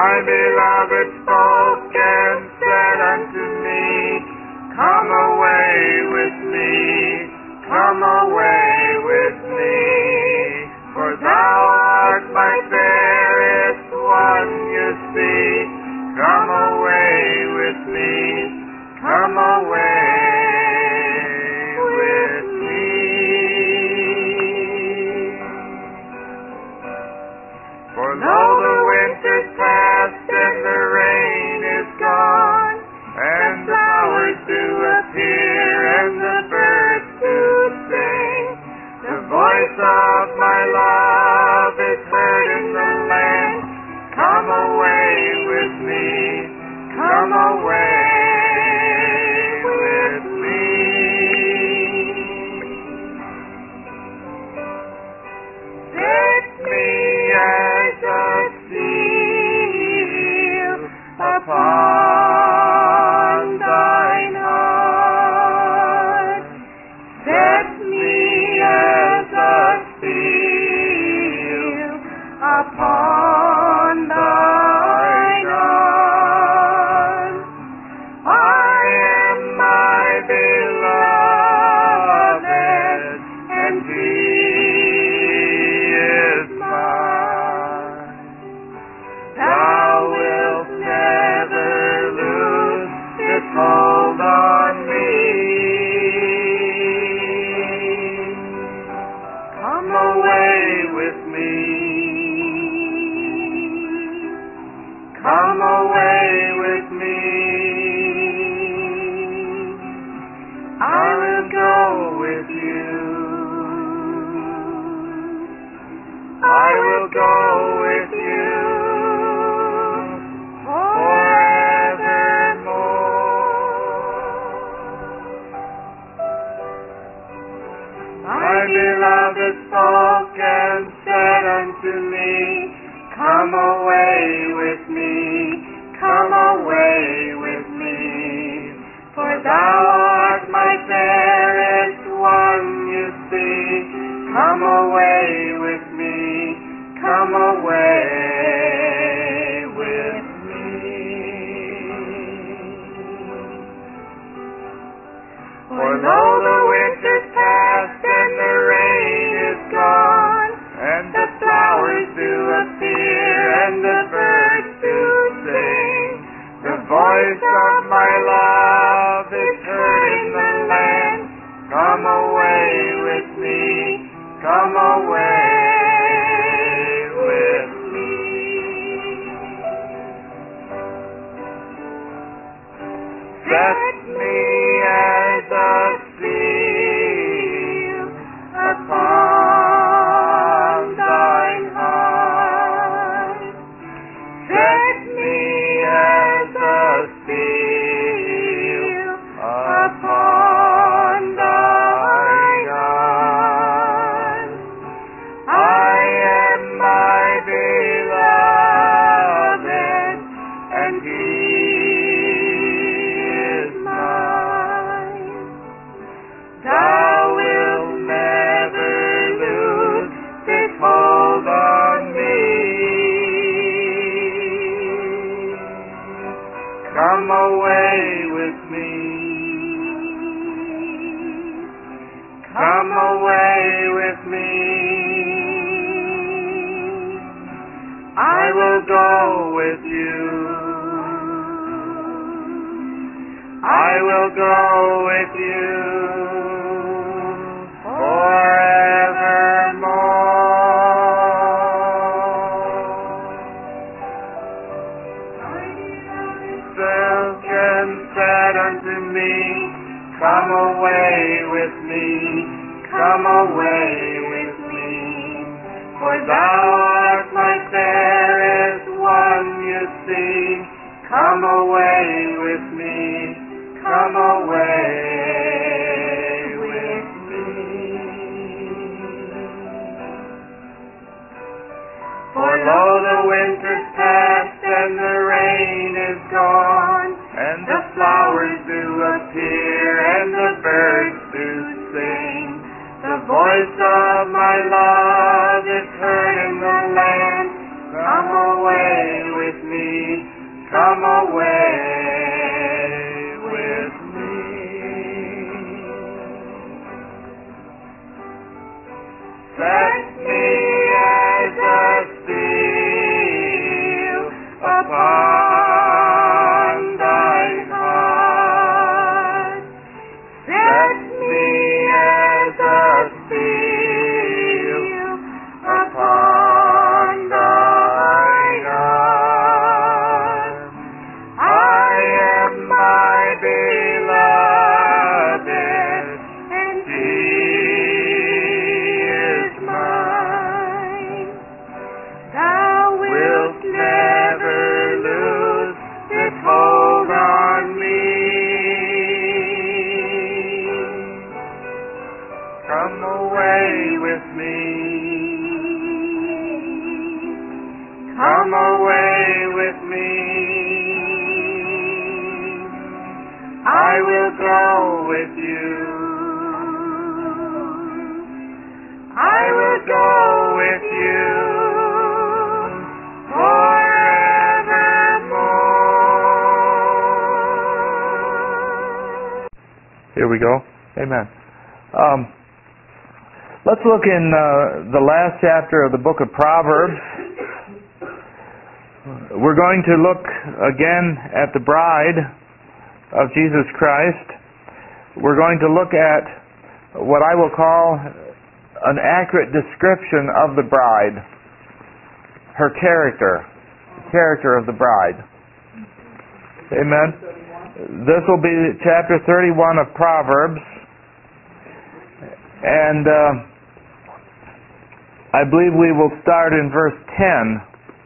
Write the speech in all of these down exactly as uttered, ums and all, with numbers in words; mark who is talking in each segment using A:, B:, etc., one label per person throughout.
A: My beloved spoke and said unto me, Come away with me, come away with me, for thou art my fairest one, you see. Come away with me, come away with me. For though the winter's past and the rain is gone, and the flowers do appear and the birds do sing, the voice of my love is heard in the land. Come away with me, come away with me. Set me as a seal upon thine heart. Set me as a seal upon thine heart. I am my beloved, and he is mine. Thou wilt never lose this hold on me. Come away with me. Come away with me. I will go with you. I will go with you forevermore. My beloved spoke and said unto me, Come away with me, come away with me, for thou art my fairest one, you see. Come away with me, come away with me. For though the winter's past and the rain is gone, and the flowers do appear and the birds do sing, the voice of my love is heard in the land. Come away with me, come away with me. Set me as a seal upon thine heart. Set me as a seal upon thine heart. I am my beloved, and he is mine. Thou wilt never lose this hold on me. Come away with me. Come away with me. I will go with you. I will go with you forevermore. Silk and said unto me, Come away with me, come away with me, for thou art my fairest one, you see. Come away with me, come away with me. For lo, the winter's past and the rain is gone, and the flowers do appear and the birds do sing. The voice of my love is heard in the land. Come away with me. Come away with me. Set me as a seal upon thine heart. Set me as a seal upon thine arm. I am my beloved, and he is mine. Thou wilt never lose this hold on me. Come away with me. Come away with me. I will go with you. I will go with you forevermore.
B: Here we go. Amen. Um, let's look in uh, the last chapter of the book of Proverbs. We're going to look again at the bride of Jesus Christ. We're going to look at what I will call an accurate description of the bride, her character, the character of the bride. Amen. This will be chapter thirty-one of Proverbs, and uh, I believe we will start in verse ten.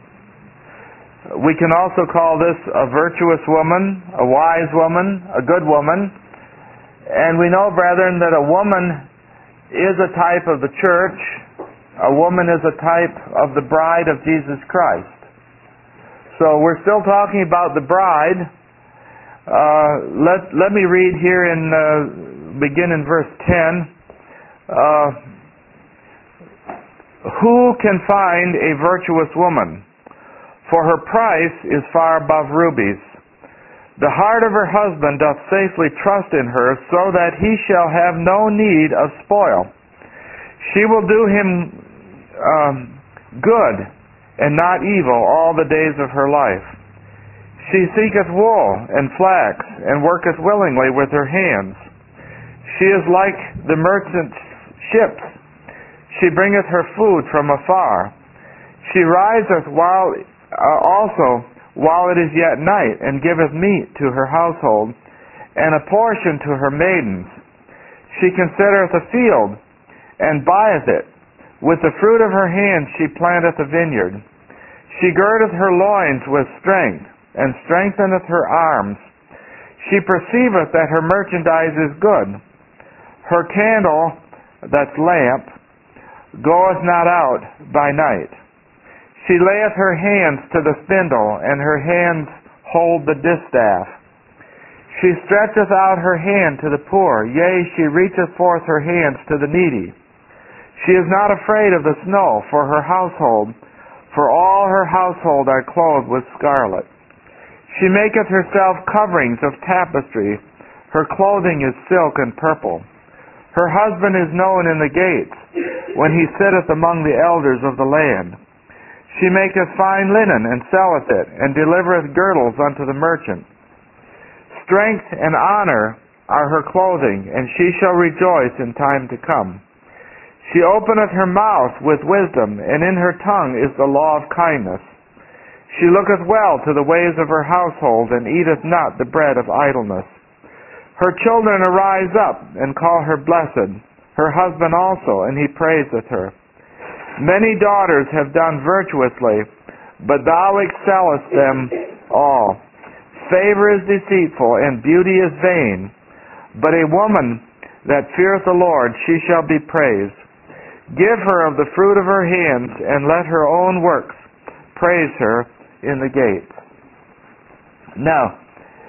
B: We can also call this a virtuous woman, a wise woman, a good woman. And we know, brethren, that a woman is a type of the church. A woman is a type of the bride of Jesus Christ. So we're still talking about the bride. Uh, let, let me read here in, uh, begin in verse ten. Uh, Who can find a virtuous woman? For her price is far above rubies. The heart of her husband doth safely trust in her, so that he shall have no need of spoil. She will do him um, good and not evil all the days of her life. She seeketh wool and flax, and worketh willingly with her hands. She is like the merchant's ships. She bringeth her food from afar. She riseth while uh, also while it is yet night, and giveth meat to her household, and a portion to her maidens. She considereth a field, and buyeth it. With the fruit of her hand she planteth a vineyard. She girdeth her loins with strength, and strengtheneth her arms. She perceiveth that her merchandise is good. Her candle, that's lamp, goeth not out by night. She layeth her hands to the spindle, and her hands hold the distaff. She stretcheth out her hand to the poor, yea, she reacheth forth her hands to the needy. She is not afraid of the snow for her household, for all her household are clothed with scarlet. She maketh herself coverings of tapestry, her clothing is silk and purple. Her husband is known in the gates, when he sitteth among the elders of the land. She maketh fine linen, and selleth it, and delivereth girdles unto the merchant. Strength and honor are her clothing, and she shall rejoice in time to come. She openeth her mouth with wisdom, and in her tongue is the law of kindness. She looketh well to the ways of her household, and eateth not the bread of idleness. Her children arise up, and call her blessed, her husband also, and he praiseth her. Many daughters have done virtuously, but thou excellest them all. Favor is deceitful, and beauty is vain, but a woman that feareth the Lord, she shall be praised. Give her of the fruit of her hands, and let her own works praise her in the gates. Now,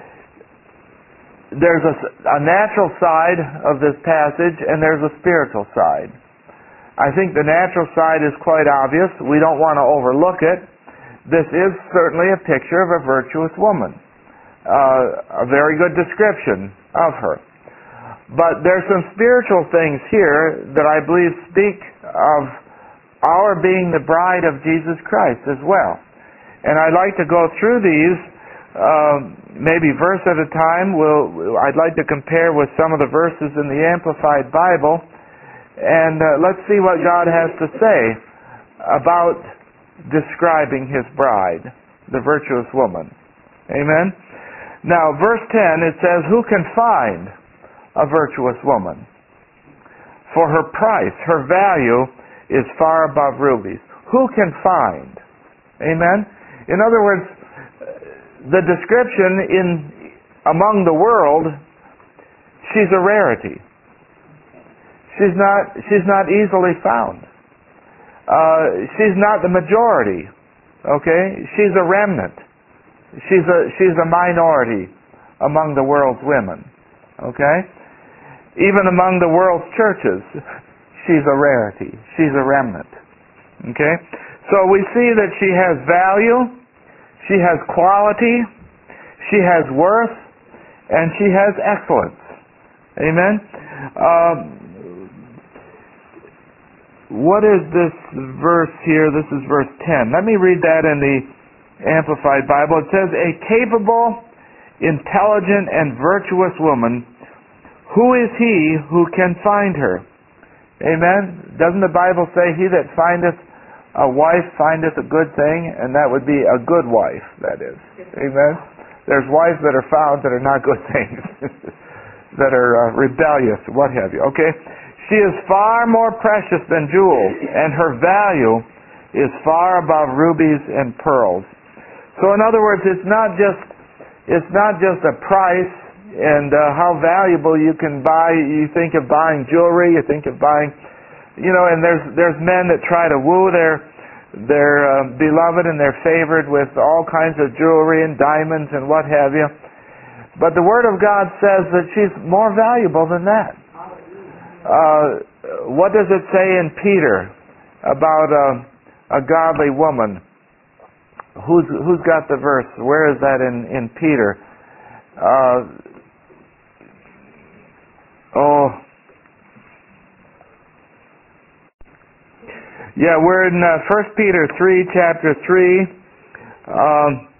B: there's a, a natural side of this passage, and there's a spiritual side. I think the natural side is quite obvious. We don't want to overlook it. this is certainly a picture of a virtuous woman. Uh, a very good description of her. But there's some spiritual things here that I believe speak of our being the bride of Jesus Christ as well. And I'd like to go through these, uh, maybe verse at a time. We'll, I'd like to compare with some of the verses in the Amplified Bible, and uh, let's see what God has to say about describing His bride, the virtuous woman. Amen? Now, verse ten, it says, "Who can find a virtuous woman? For her price, her value, is far above rubies." Who can find? Amen? In other words, the description in among the world, she's a rarity. She's not, she's not easily found. Uh, she's not the majority. Okay? She's a remnant. She's a, she's a minority among the world's women. Okay? Even among the world's churches, she's a rarity. She's a remnant. Okay? So we see that she has value, she has quality, she has worth, and she has excellence. Amen? Um, what is this verse here? This is verse ten. Let me read that in the Amplified Bible. It says, "A capable, intelligent, and virtuous woman, who is he who can find her?" Amen? Doesn't the Bible say, "He that findeth a wife findeth a good thing," and that would be a good wife, that is. Amen? There's wives that are found that are not good things, that are uh, rebellious, what have you. Okay? She is far more precious than jewels, and her value is far above rubies and pearls. So in other words, it's not just it's not just a price and uh, how valuable you can buy. You think of buying jewelry, you think of buying, you know, and there's there's men that try to woo their their uh, beloved, and they're favored with all kinds of jewelry and diamonds and what have you. But the Word of God says that she's more valuable than that. Uh, what does it say in Peter about uh, a godly woman? Who's who's got the verse? Where is that in in Peter? Uh, oh, yeah, we're in uh, First Peter three, chapter three. Um,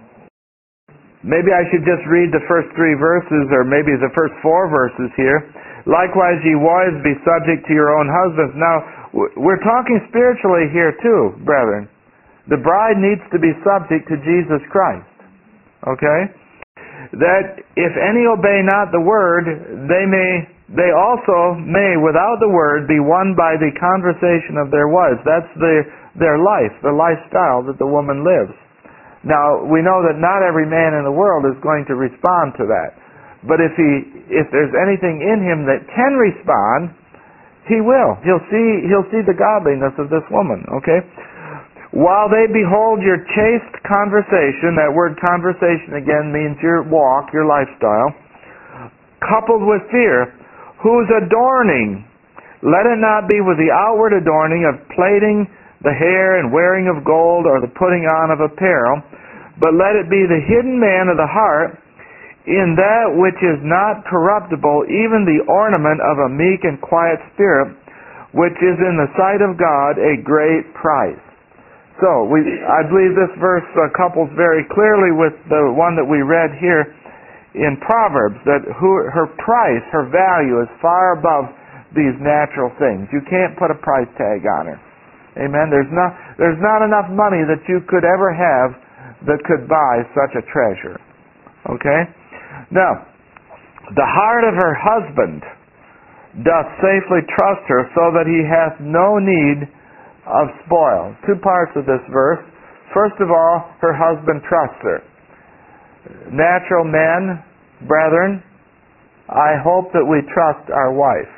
B: maybe I should just read the first three verses, or maybe the first four verses here. "Likewise, ye wives, be subject to your own husbands." Now, we're talking spiritually here too, brethren. The bride needs to be subject to Jesus Christ. Okay? "That if any obey not the word, they may they also may without the word be won by the conversation of their wives." That's their their life, the lifestyle that the woman lives. Now, we know that not every man in the world is going to respond to that. But if he if there's anything in him that can respond, he will. He'll see he'll see the godliness of this woman, okay? "While they behold your chaste conversation," that word conversation again means your walk, your lifestyle, "coupled with fear, whose adorning, let it not be with the outward adorning of plaiting the hair and wearing of gold or the putting on of apparel, but let it be the hidden man of the heart, in that which is not corruptible, even the ornament of a meek and quiet spirit, which is in the sight of God a great price." So, we, I believe this verse uh, couples very clearly with the one that we read here in Proverbs, that who, her price, her value is far above these natural things. You can't put a price tag on her. Amen? There's not, there's not enough money that you could ever have that could buy such a treasure. Okay? Now, "the heart of her husband doth safely trust her, so that he hath no need of spoil." Two parts of this verse. First of all, her husband trusts her. Natural men, brethren, I hope that we trust our wife.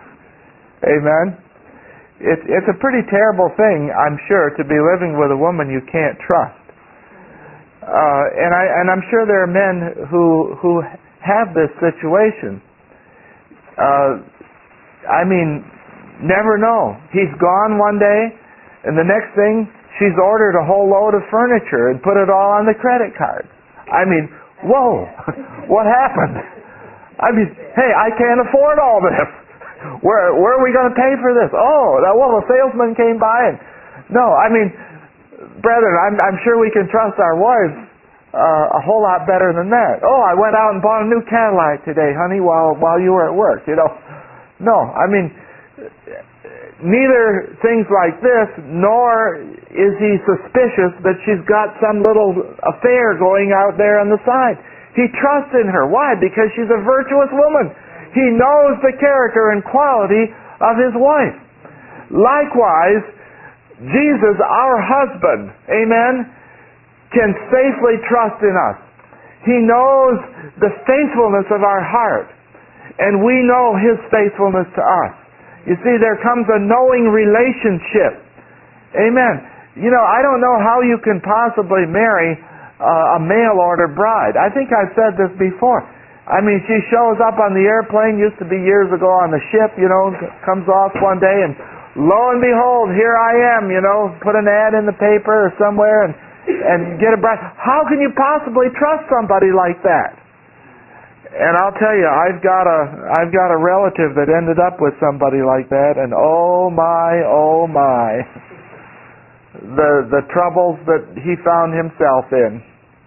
B: Amen? It's, it's a pretty terrible thing, I'm sure, to be living with a woman you can't trust. Uh, and, I, and I'm sure there are men who, who have this situation. Uh, I mean, never know. He's gone one day, and the next thing, she's ordered a whole load of furniture and put it all on the credit card. I mean, whoa, what happened? I mean, hey, I can't afford all this. Where where are we going to pay for this? Oh, well, the salesman came by and... No, I mean, brethren, I'm, I'm sure we can trust our wives uh, a whole lot better than that. Oh, I went out and bought a new Cadillac today, honey, while while you were at work, you know. No, I mean, neither things like this, nor is he suspicious that she's got some little affair going out there on the side. He trusts in her. Why? Because she's a virtuous woman. He knows the character and quality of his wife. Likewise, Jesus, our husband, amen, can safely trust in us. He knows the faithfulness of our heart, and we know His faithfulness to us. You see, there comes a knowing relationship. Amen. You know, I don't know how you can possibly marry uh, a mail-order bride. I think I've said this before. I mean, she shows up on the airplane, used to be years ago on the ship, you know, comes off one day, and lo and behold, here I am, you know, put an ad in the paper or somewhere and, and get a bride. How can you possibly trust somebody like that? And I'll tell you, I've got a I've got a relative that ended up with somebody like that, and oh my, oh my, the the troubles that he found himself in.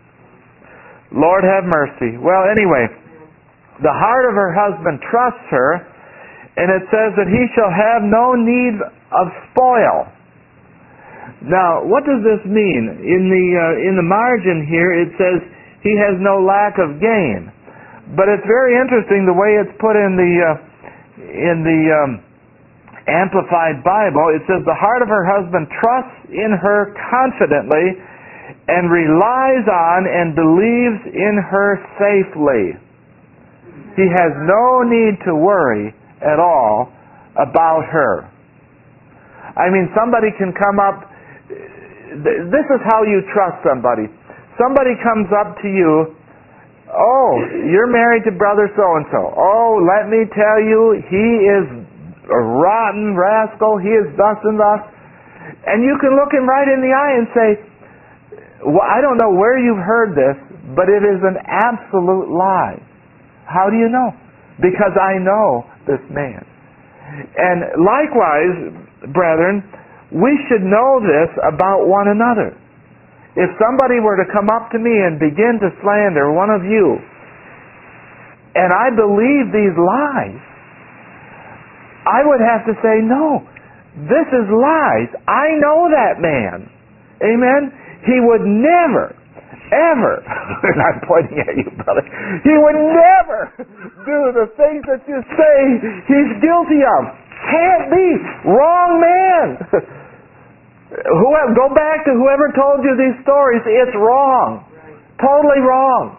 B: Lord have mercy. Well, anyway, the heart of her husband trusts her, and it says that he shall have no need of spoil. Now, what does this mean? In the uh, in the margin here, it says he has no lack of gain. But it's very interesting the way it's put in the uh, in the um, Amplified Bible. It says the heart of her husband trusts in her confidently and relies on and believes in her safely. He has no need to worry at all about her. I mean, somebody can come up. This is how you trust somebody. Somebody comes up to you. Oh, you're married to brother so-and-so. Oh, let me tell you, he is a rotten rascal. He is thus and thus. And you can look him right in the eye and say, well, I don't know where you've heard this, but it is an absolute lie. How do you know? Because I know this man. And likewise, brethren, we should know this about one another. If somebody were to come up to me and begin to slander one of you, and I believe these lies, I would have to say, no, this is lies. I know that man. Amen? He would never, ever, and I'm pointing at you, brother, he would never do the things that you say he's guilty of. Can't be. Wrong man. Whoever, go back to whoever told you these stories. It's wrong. Totally wrong.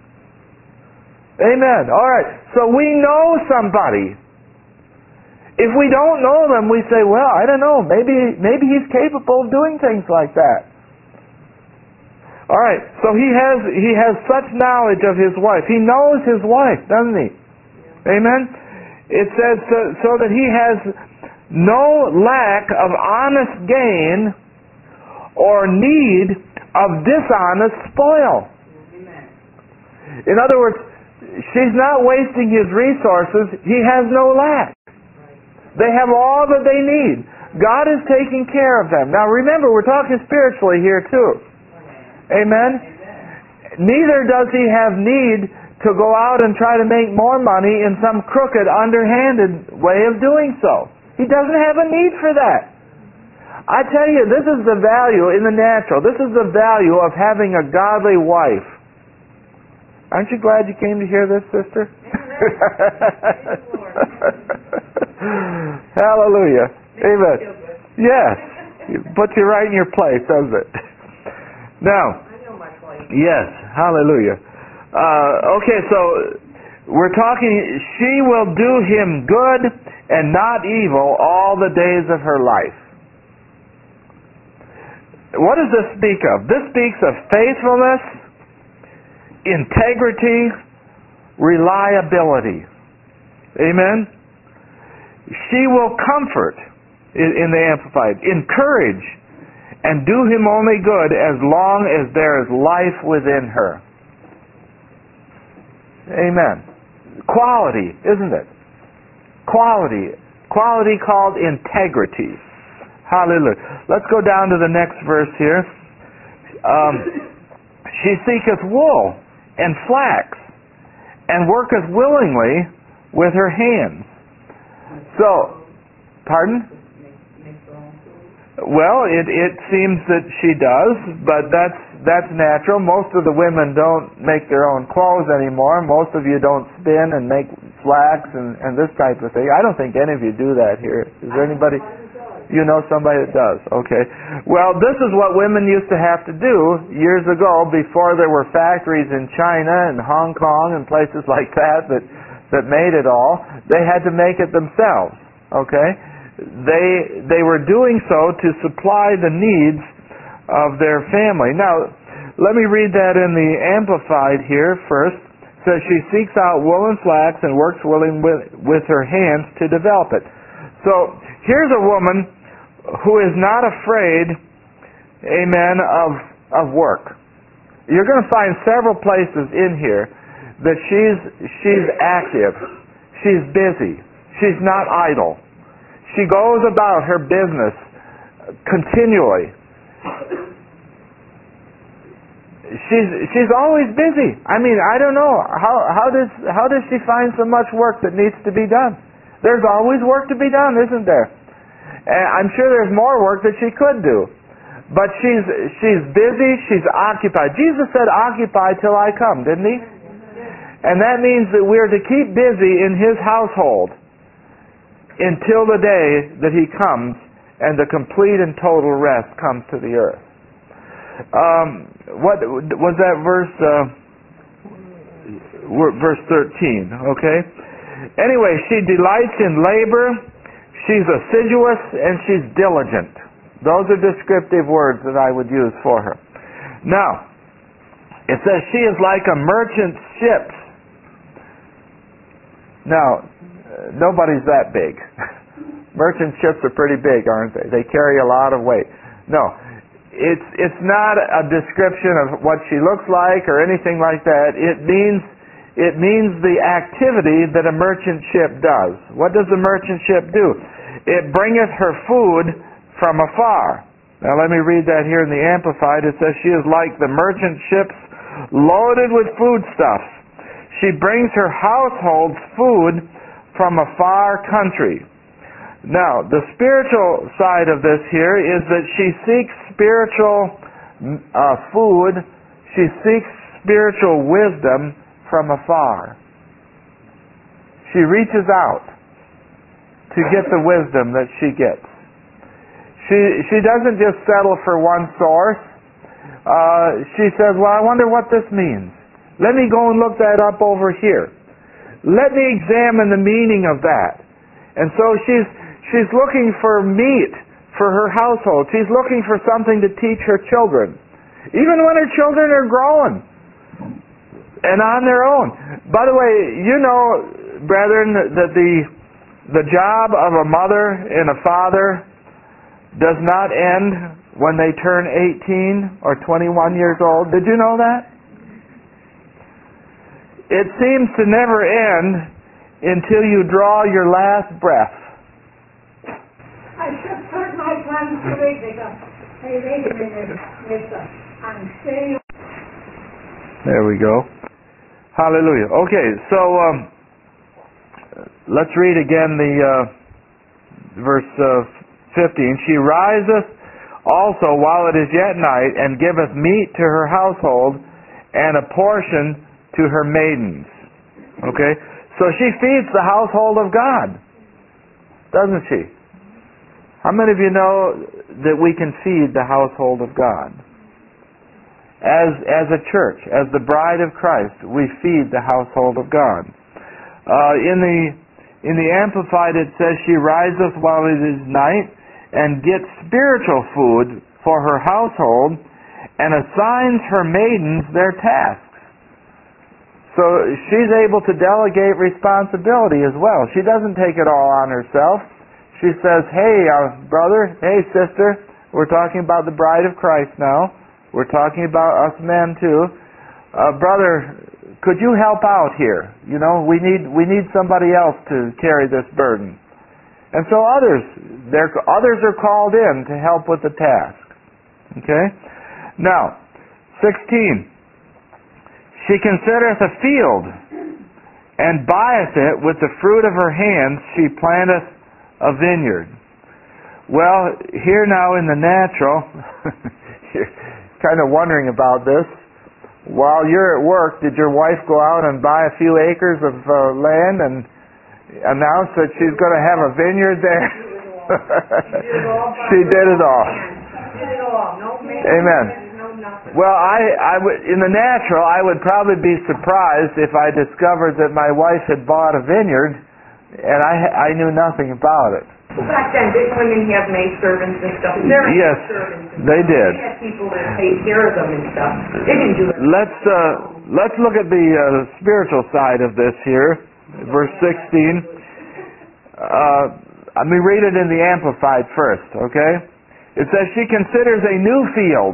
B: Amen. All right. So we know somebody. If we don't know them, we say, well, I don't know. Maybe, maybe he's capable of doing things like that. All right. So he has he has such knowledge of his wife. He knows his wife, doesn't he? Amen. It says so, so that he has no lack of honest gain or need of dishonest spoil. Amen. In other words, she's not wasting his resources. He has no lack. They have all that they need. God is taking care of them. Now remember, we're talking spiritually here too. Amen? Amen? Neither does he have need to go out and try to make more money in some crooked, underhanded way of doing so. He doesn't have a need for that. I tell you, this is the value in the natural. This is the value of having a godly wife. Aren't you glad you came to hear this, sister? Hallelujah. Amen. Yes. It puts you right in your place, doesn't it? Now, yes. Hallelujah. Uh, okay, so we're talking, she will do him good and not evil all the days of her life. What does this speak of? This speaks of faithfulness, integrity, reliability. Amen? She will comfort, in the Amplified, encourage, and do him only good as long as there is life within her. Amen. Quality, isn't it? Quality. Quality called integrity. Hallelujah. Let's go down to the next verse here. Um, she seeketh wool and flax, and worketh willingly with her hands. So, pardon? Well, it, it seems that she does, but that's that's natural. Most of the women don't make their own clothes anymore. Most of you don't spin and make flax and, and this type of thing. I don't think any of you do that here. Is there anybody? You know somebody that does. Okay. Well, this is what women used to have to do years ago before there were factories in China and Hong Kong and places like that that, that made it all. They had to make it themselves. Okay. They they were doing so to supply the needs of their family. Now, let me read that in the Amplified here first. It says, she seeks out wool and flax and works willing with, with her hands to develop it. So, here's a woman who is not afraid, amen, of, of work. You're going to find several places in here that she's, she's active. She's busy. She's not idle. She goes about her business continually. She's she's always busy. I mean, I don't know how how does how does she find so much work that needs to be done? There's always work to be done, isn't there? And I'm sure there's more work that she could do, but she's she's busy. She's occupied. Jesus said, "Occupy till I come," didn't he? And that means that we're to keep busy in His household until the day that He comes and the complete and total rest comes to the earth. Um, what was that verse? Uh, verse thirteen. Okay. Anyway, she delights in labor. She's assiduous and she's diligent. Those are descriptive words that I would use for her. Now, it says she is like a merchant ship. Now, nobody's that big. Merchant ships are pretty big, aren't they? They carry a lot of weight. No, it's it's not a description of what she looks like or anything like that. It means it means the activity that a merchant ship does. What does the merchant ship do? It bringeth her food from afar. Now let me read that here in the Amplified. It says she is like the merchant ships loaded with foodstuffs. She brings her household's food from a far country. Now, the spiritual side of this here is that she seeks spiritual uh, food, she seeks spiritual wisdom from afar. She reaches out to get the wisdom that she gets. She she doesn't just settle for one source. Uh, she says, well, I wonder what this means. Let me go and look that up over here. Let me examine the meaning of that. And so she's she's looking for meat for her household. She's looking for something to teach her children. Even when her children are growing and on their own. By the way, you know, brethren, that the the job of a mother and a father does not end when they turn eighteen or twenty-one years old. Did you know that? It seems to never end until you draw your last breath.
C: I just heard my plans two weeks ago. Hey, wait a minute, mister. I'm staying.
B: There we go. Hallelujah. Okay, so um, let's read again the uh, verse uh, fifteen. She riseth also while it is yet night, and giveth meat to her household, and a portion to her maidens. Okay? So she feeds the household of God, doesn't she? How many of you know that we can feed the household of God? As as a church, as the bride of Christ, we feed the household of God. Uh, in the in the Amplified it says she riseth while it is night and gets spiritual food for her household and assigns her maidens their tasks. So she's able to delegate responsibility as well. She doesn't take it all on herself. She says, hey, uh, brother, hey, sister, We're talking about the bride of Christ now. We're talking about us men too. Uh, brother, could you help out here? You know, we need we need somebody else to carry this burden. And so others, they're, others are called in to help with the task. Okay? Now, sixteen. She considereth a field, and buyeth it with the fruit of her hands. She planteth a vineyard. Well, here now in the natural, you're kind of wondering about this. While you're at work, did your wife go out and buy a few acres of uh, land and announce that she's going to have a vineyard there? She did it all. Amen. Well, I, I would, in the natural, I would probably be surprised if I discovered that my wife had bought a vineyard and I, I knew nothing about it.
D: Well, back then, didn't women have maid servants and stuff? There were
B: Yes,
D: servants and
B: they
D: stuff.
B: did.
D: They had people that paid care of them and stuff. They didn't do it.
B: Let's uh, let's look at the uh, spiritual side of this here, verse sixteen. Uh, let me read it in the Amplified first, okay? It says, she considers a new field.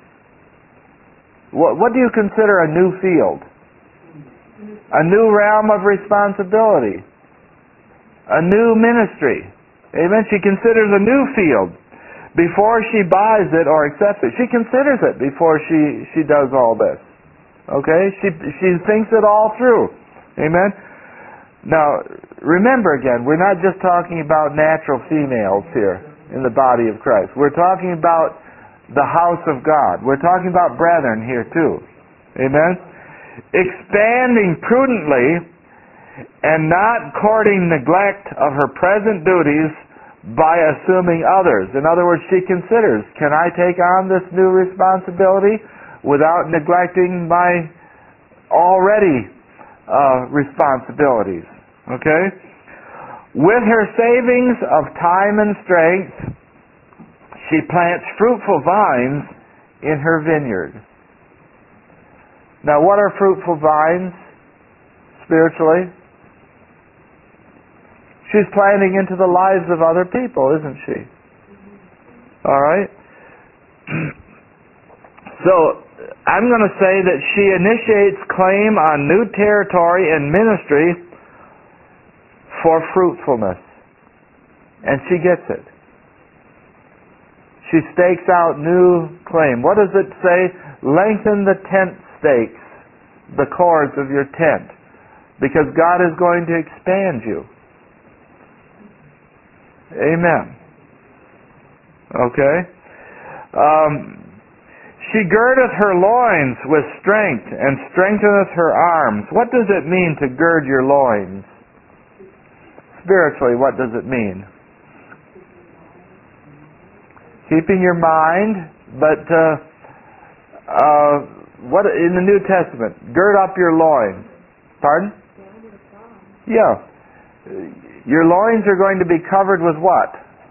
B: What, what do you consider a new field? A new realm of responsibility. A new ministry. Amen? She considers a new field before she buys it or accepts it. She considers it before she, she does all this. Okay? She, she thinks it all through. Amen? Now, remember again, we're not just talking about natural females here in the body of Christ. We're talking about the house of God. We're talking about brethren here too. Amen? Expanding prudently and not courting neglect of her present duties by assuming others. In other words, she considers, can I take on this new responsibility without neglecting my already uh, responsibilities? Okay? With her savings of time and strength, she plants fruitful vines in her vineyard. Now, what are fruitful vines spiritually? She's planting into the lives of other people, isn't she? All right? So, I'm going to say that she initiates claim on new territory and ministry for fruitfulness. And she gets it. She stakes out new claim. What does it say? Lengthen the tent stakes, the cords of your tent, because God is going to expand you. Amen. Okay? Um, she girdeth her loins with strength and strengtheneth her arms. What does it mean to gird your loins? Spiritually, what does it mean? Keeping your mind, but uh, uh, what in the New Testament? Gird up your loins. Pardon? Yeah. Your loins are going to be covered with what?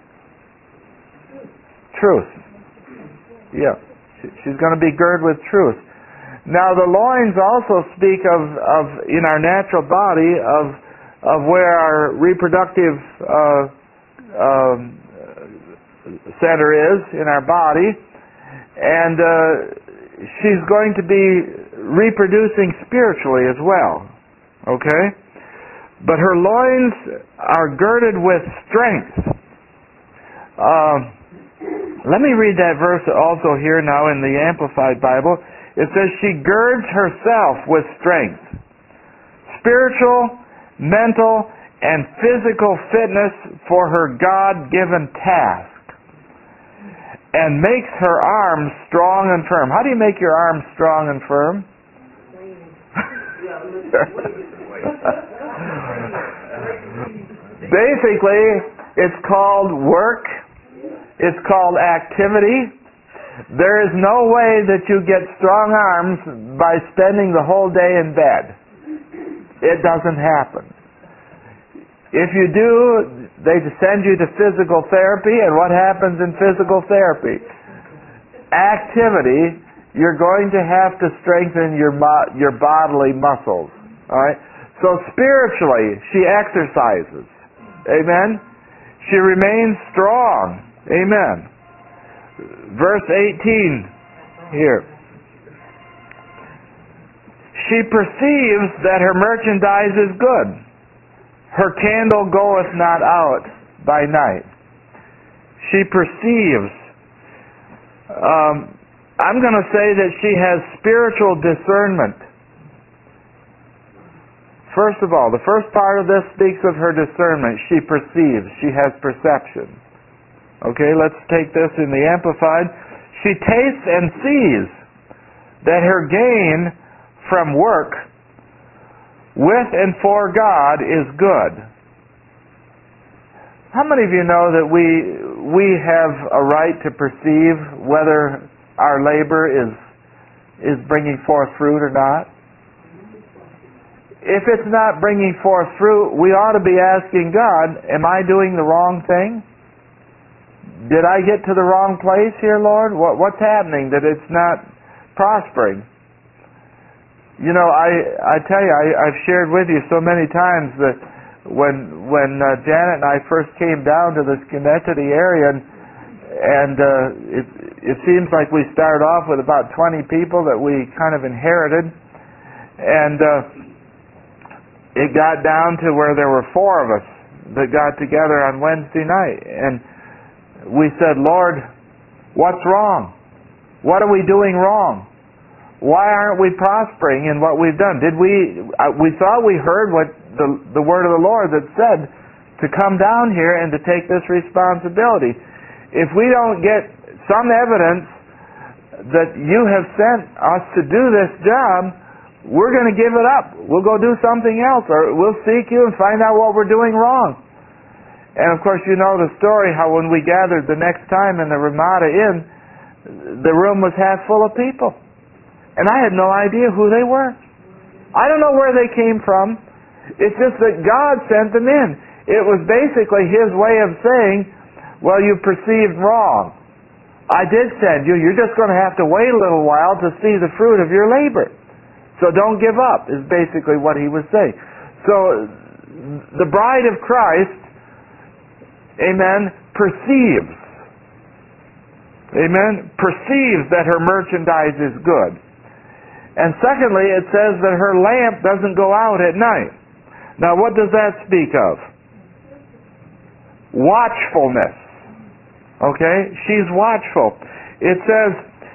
B: Truth. Yeah. She's going to be girded with truth. Now the loins also speak of, of in our natural body of of where our reproductive uh, um, center is in our body, and uh, she's going to be reproducing spiritually as well. Okay? But her loins are girded with strength. Uh, let me read that verse also here now in the Amplified Bible. It says, she girds herself with strength. Spiritual, mental, and physical fitness for her God-given task. And makes her arms strong and firm. How do you make your arms strong and firm? Basically, it's called work. It's called activity. There is no way that you get strong arms by spending the whole day in bed. It doesn't happen. If you do, they send you to physical therapy, and what happens in physical therapy? Activity, you're going to have to strengthen your mo- your bodily muscles. All right? So spiritually, she exercises. Amen? She remains strong. Amen. verse eighteen here. She perceives that her merchandise is good. Her candle goeth not out by night. She perceives. Um, I'm going to say that she has spiritual discernment. First of all, the first part of this speaks of her discernment. She perceives. She has perception. Okay, let's take this in the Amplified. She tastes and sees that her gain from work with and for God is good. How many of you know that we we have a right to perceive whether our labor is is bringing forth fruit or not? If it's not bringing forth fruit, we ought to be asking God, am I doing the wrong thing? Did I get to the wrong place here, Lord? What, what's happening that it's not prospering? You know, I, I tell you, I, I've shared with you so many times that when when uh, Janet and I first came down to the Schenectady area, and, and uh, it, it seems like we started off with about twenty people that we kind of inherited, and uh, it got down to where there were four of us that got together on Wednesday night, and we said, Lord, what's wrong? What are we doing wrong? Why aren't we prospering in what we've done? Did we? Uh, we thought we heard what the the word of the Lord that said to come down here and to take this responsibility. If we don't get some evidence that you have sent us to do this job, we're going to give it up. We'll go do something else, or we'll seek you and find out what we're doing wrong. And of course, you know the story how when we gathered the next time in the Ramada Inn, the room was half full of people. And I had no idea who they were. I don't know where they came from. It's just that God sent them in. It was basically His way of saying, well, you perceived wrong. I did send you. You're just going to have to wait a little while to see the fruit of your labor. So don't give up, is basically what He was saying. So the bride of Christ, amen, perceives. Amen, perceives that her merchandise is good. And secondly, it says that her lamp doesn't go out at night. Now, what does that speak of? Watchfulness. Okay? She's watchful. It says,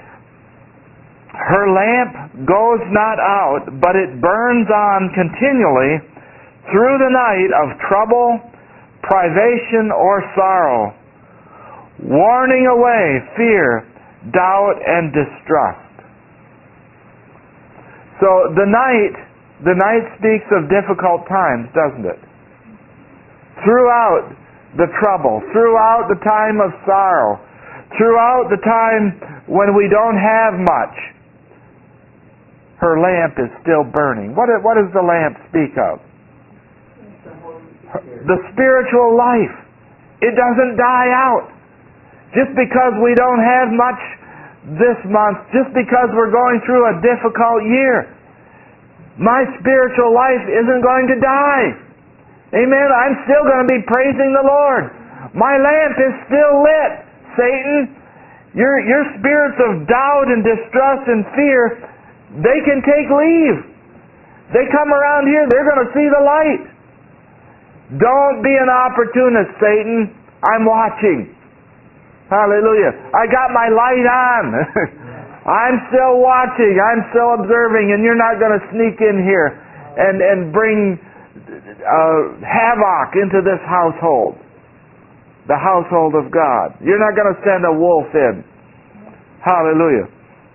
B: her lamp goes not out, but it burns on continually through the night of trouble, privation, or sorrow, warning away fear, doubt, and distrust. So the night, the night speaks of difficult times, doesn't it? Throughout the trouble, throughout the time of sorrow, throughout the time when we don't have much, her lamp is still burning. What, what does the lamp speak of? The spiritual life. It doesn't die out. Just because we don't have much this month, just because we're going through a difficult year, my spiritual life isn't going to die. Amen. I'm still going to be praising the Lord. My lamp is still lit. Satan, your your spirits of doubt and distrust and fear, they can take leave. They come around here, they're going to see the light. Don't be an opportunist, Satan. I'm watching. Hallelujah. I got my light on. I'm still watching. I'm still observing, and you're not going to sneak in here and, and bring uh, havoc into this household, the household of God. You're not going to send a wolf in. Hallelujah.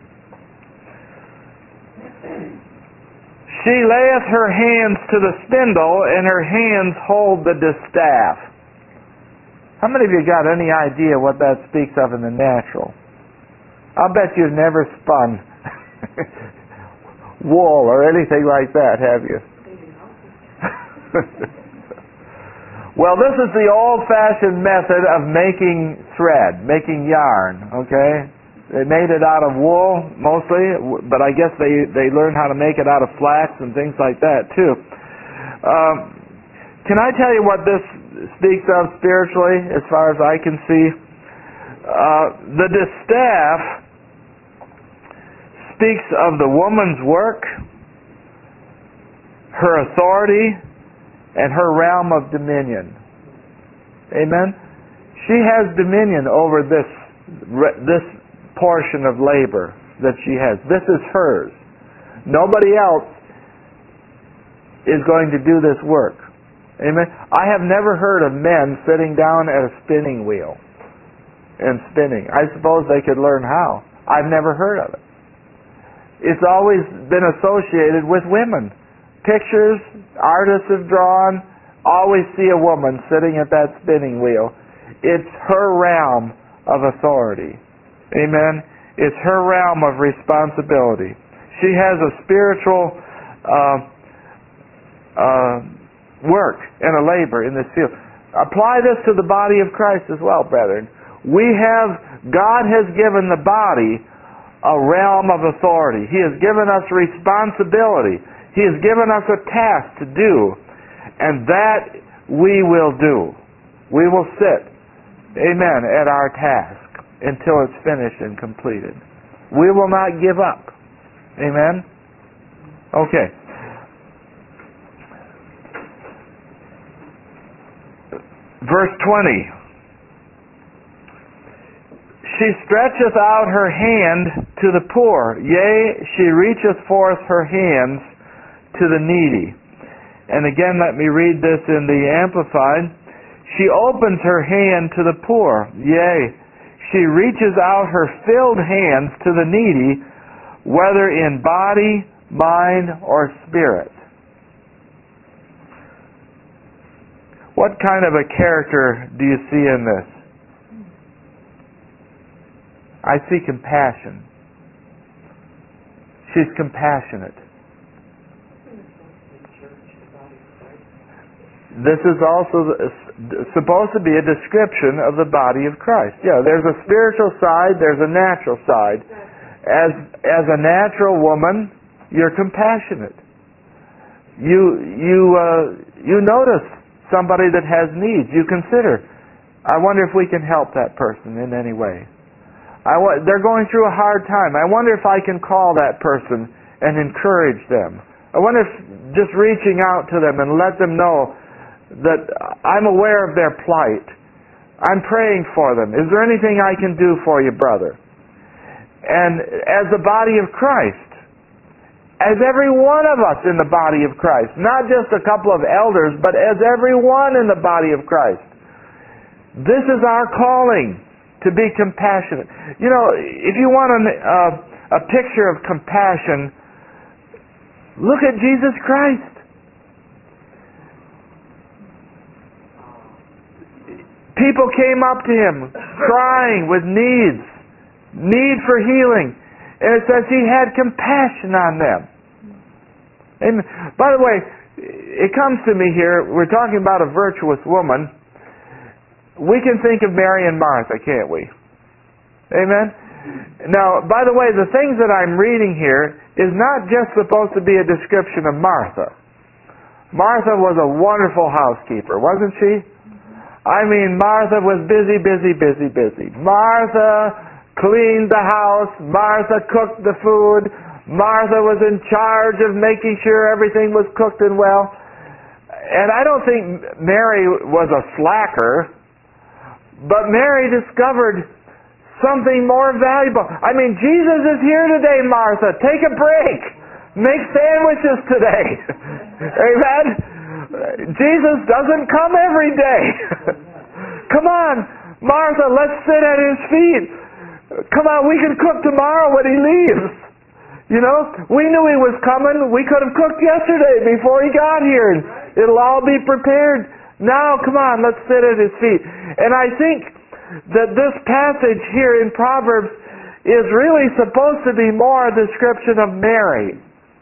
B: She layeth her hands to the spindle, and her hands hold the distaff. How many of you got any idea what that speaks of in the natural? I'll bet you've never spun wool or anything like that, have you? Well, this is the old-fashioned method of making thread, making yarn, okay? They made it out of wool, mostly, but I guess they, they learned how to make it out of flax and things like that, too. Um, can I tell you what this speaks of spiritually, as far as I can see? Uh, the distaff speaks of the woman's work, her authority, and her realm of dominion. Amen? She has dominion over this this portion of labor that she has. This is hers. Nobody else is going to do this work. Amen? I have never heard of men sitting down at a spinning wheel and spinning. I suppose they could learn how. I've never heard of it. It's always been associated with women. Pictures artists have drawn always see a woman sitting at that spinning wheel. It's her realm of authority. Amen? It's her realm of responsibility. She has a spiritual uh, uh, work and a labor in this field. Apply this to the body of Christ as well, brethren. We have, God has given the body a realm of authority. He has given us responsibility. He has given us a task to do, and that we will do. We will sit, amen, at our task until it's finished and completed. We will not give up. Amen? Okay. Verse twenty. She stretcheth out her hand to the poor, yea, she reacheth forth her hands to the needy. And again, let me read this in the Amplified. She opens her hand to the poor, yea, she reaches out her filled hands to the needy, whether in body, mind, or spirit. What kind of a character do you see in this? I see compassion. She's compassionate. This is also supposed to be a description of the body of Christ. Yeah, there's a spiritual side, there's a natural side. As as a natural woman, you're compassionate. You you uh, you notice somebody that has needs. You consider, I wonder if we can help that person in any way. I wa- they're going through a hard time. I wonder if I can call that person and encourage them. I wonder if just reaching out to them and let them know that I'm aware of their plight. I'm praying for them. Is there anything I can do for you, brother? And as the body of Christ, as every one of us in the body of Christ, not just a couple of elders, but as everyone in the body of Christ, this is our calling, to be compassionate. You know, if you want a, uh, a picture of compassion, look at Jesus Christ. People came up to Him crying with needs, need for healing. And it says He had compassion on them. And by the way, it comes to me here, we're talking about a virtuous woman. We can think of Mary and Martha, can't we? Amen? Now, by the way, the things that I'm reading here is not just supposed to be a description of Martha. Martha was a wonderful housekeeper, wasn't she? I mean, Martha was busy, busy, busy, busy. Martha cleaned the house. Martha cooked the food. Martha was in charge of making sure everything was cooked and well. And I don't think Mary was a slacker, but Mary discovered something more valuable. I mean, Jesus is here today, Martha. Take a break. Make sandwiches today. Amen? Jesus doesn't come every day. Come on, Martha, let's sit at His feet. Come on, we can cook tomorrow when He leaves. You know, we knew He was coming. We could have cooked yesterday before He got here. It'll all be prepared. Now, come on, let's sit at His feet. And I think that this passage here in Proverbs is really supposed to be more a description of Mary.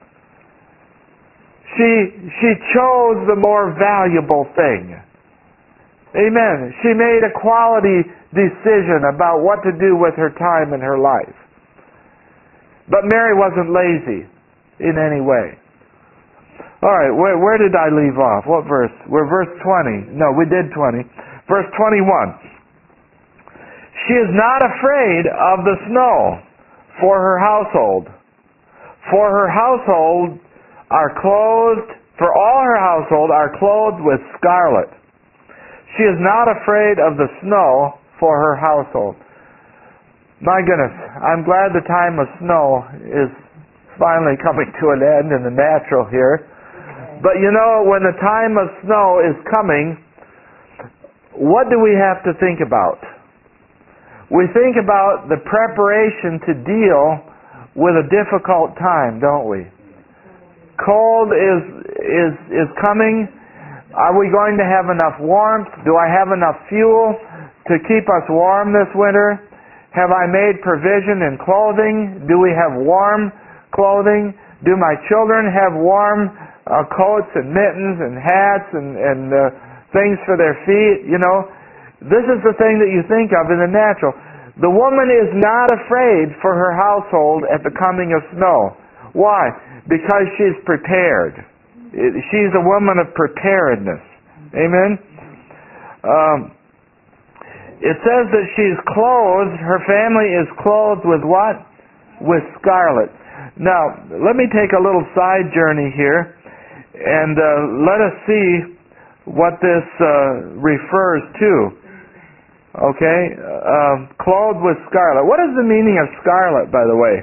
B: She, she chose the more valuable thing. Amen. She made a quality decision about what to do with her time and her life. But Mary wasn't lazy in any way. All right, where, where did I leave off? What verse? We're verse twenty. No, we did twenty. Verse twenty-one. She is not afraid of the snow for her household. For her household are clothed, for all her household are clothed with scarlet. She is not afraid of the snow for her household. My goodness, I'm glad the time of snow is finally coming to an end in the natural here. But you know, when the time of snow is coming, what do we have to think about? We think about the preparation to deal with a difficult time, don't we? Cold is is is coming. Are we going to have enough warmth? Do I have enough fuel to keep us warm this winter? Have I made provision in clothing? Do we have warm clothing? Do my children have warm uh, coats and mittens and hats and, and uh, things for their feet? You know, this is the thing that you think of in the natural. The woman is not afraid for her household at the coming of snow. Why? Because she's prepared. She's a woman of preparedness. Amen? Um, it says that she's clothed, her family is clothed with what? With scarlet. Now, let me take a little side journey here, and uh, let us see what this uh, refers to. Okay? Uh, clothed with scarlet. What is the meaning of scarlet, by the way?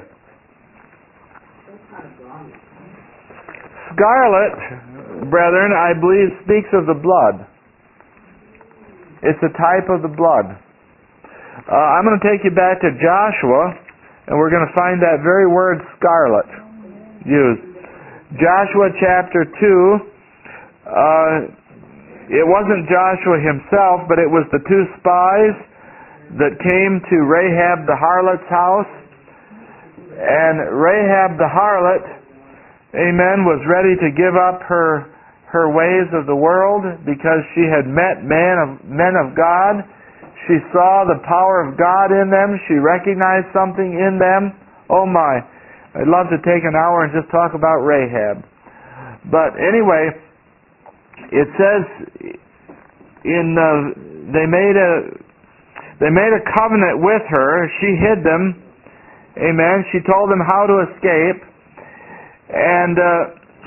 B: Scarlet, brethren, I believe speaks of the blood. It's a type of the blood. Uh, I'm going to take you back to Joshua, and we're going to find that very word scarlet used. Joshua chapter two, uh, it wasn't Joshua himself, but it was the two spies that came to Rahab the harlot's house. And Rahab the harlot, amen, was ready to give up her her ways of the world because she had met men of, men of God. She saw the power of God in them. She recognized something in them. Oh my, I'd love to take an hour and just talk about Rahab. But anyway, it says in uh, they made a they made a covenant with her. She hid them. Amen. She told them how to escape. And uh,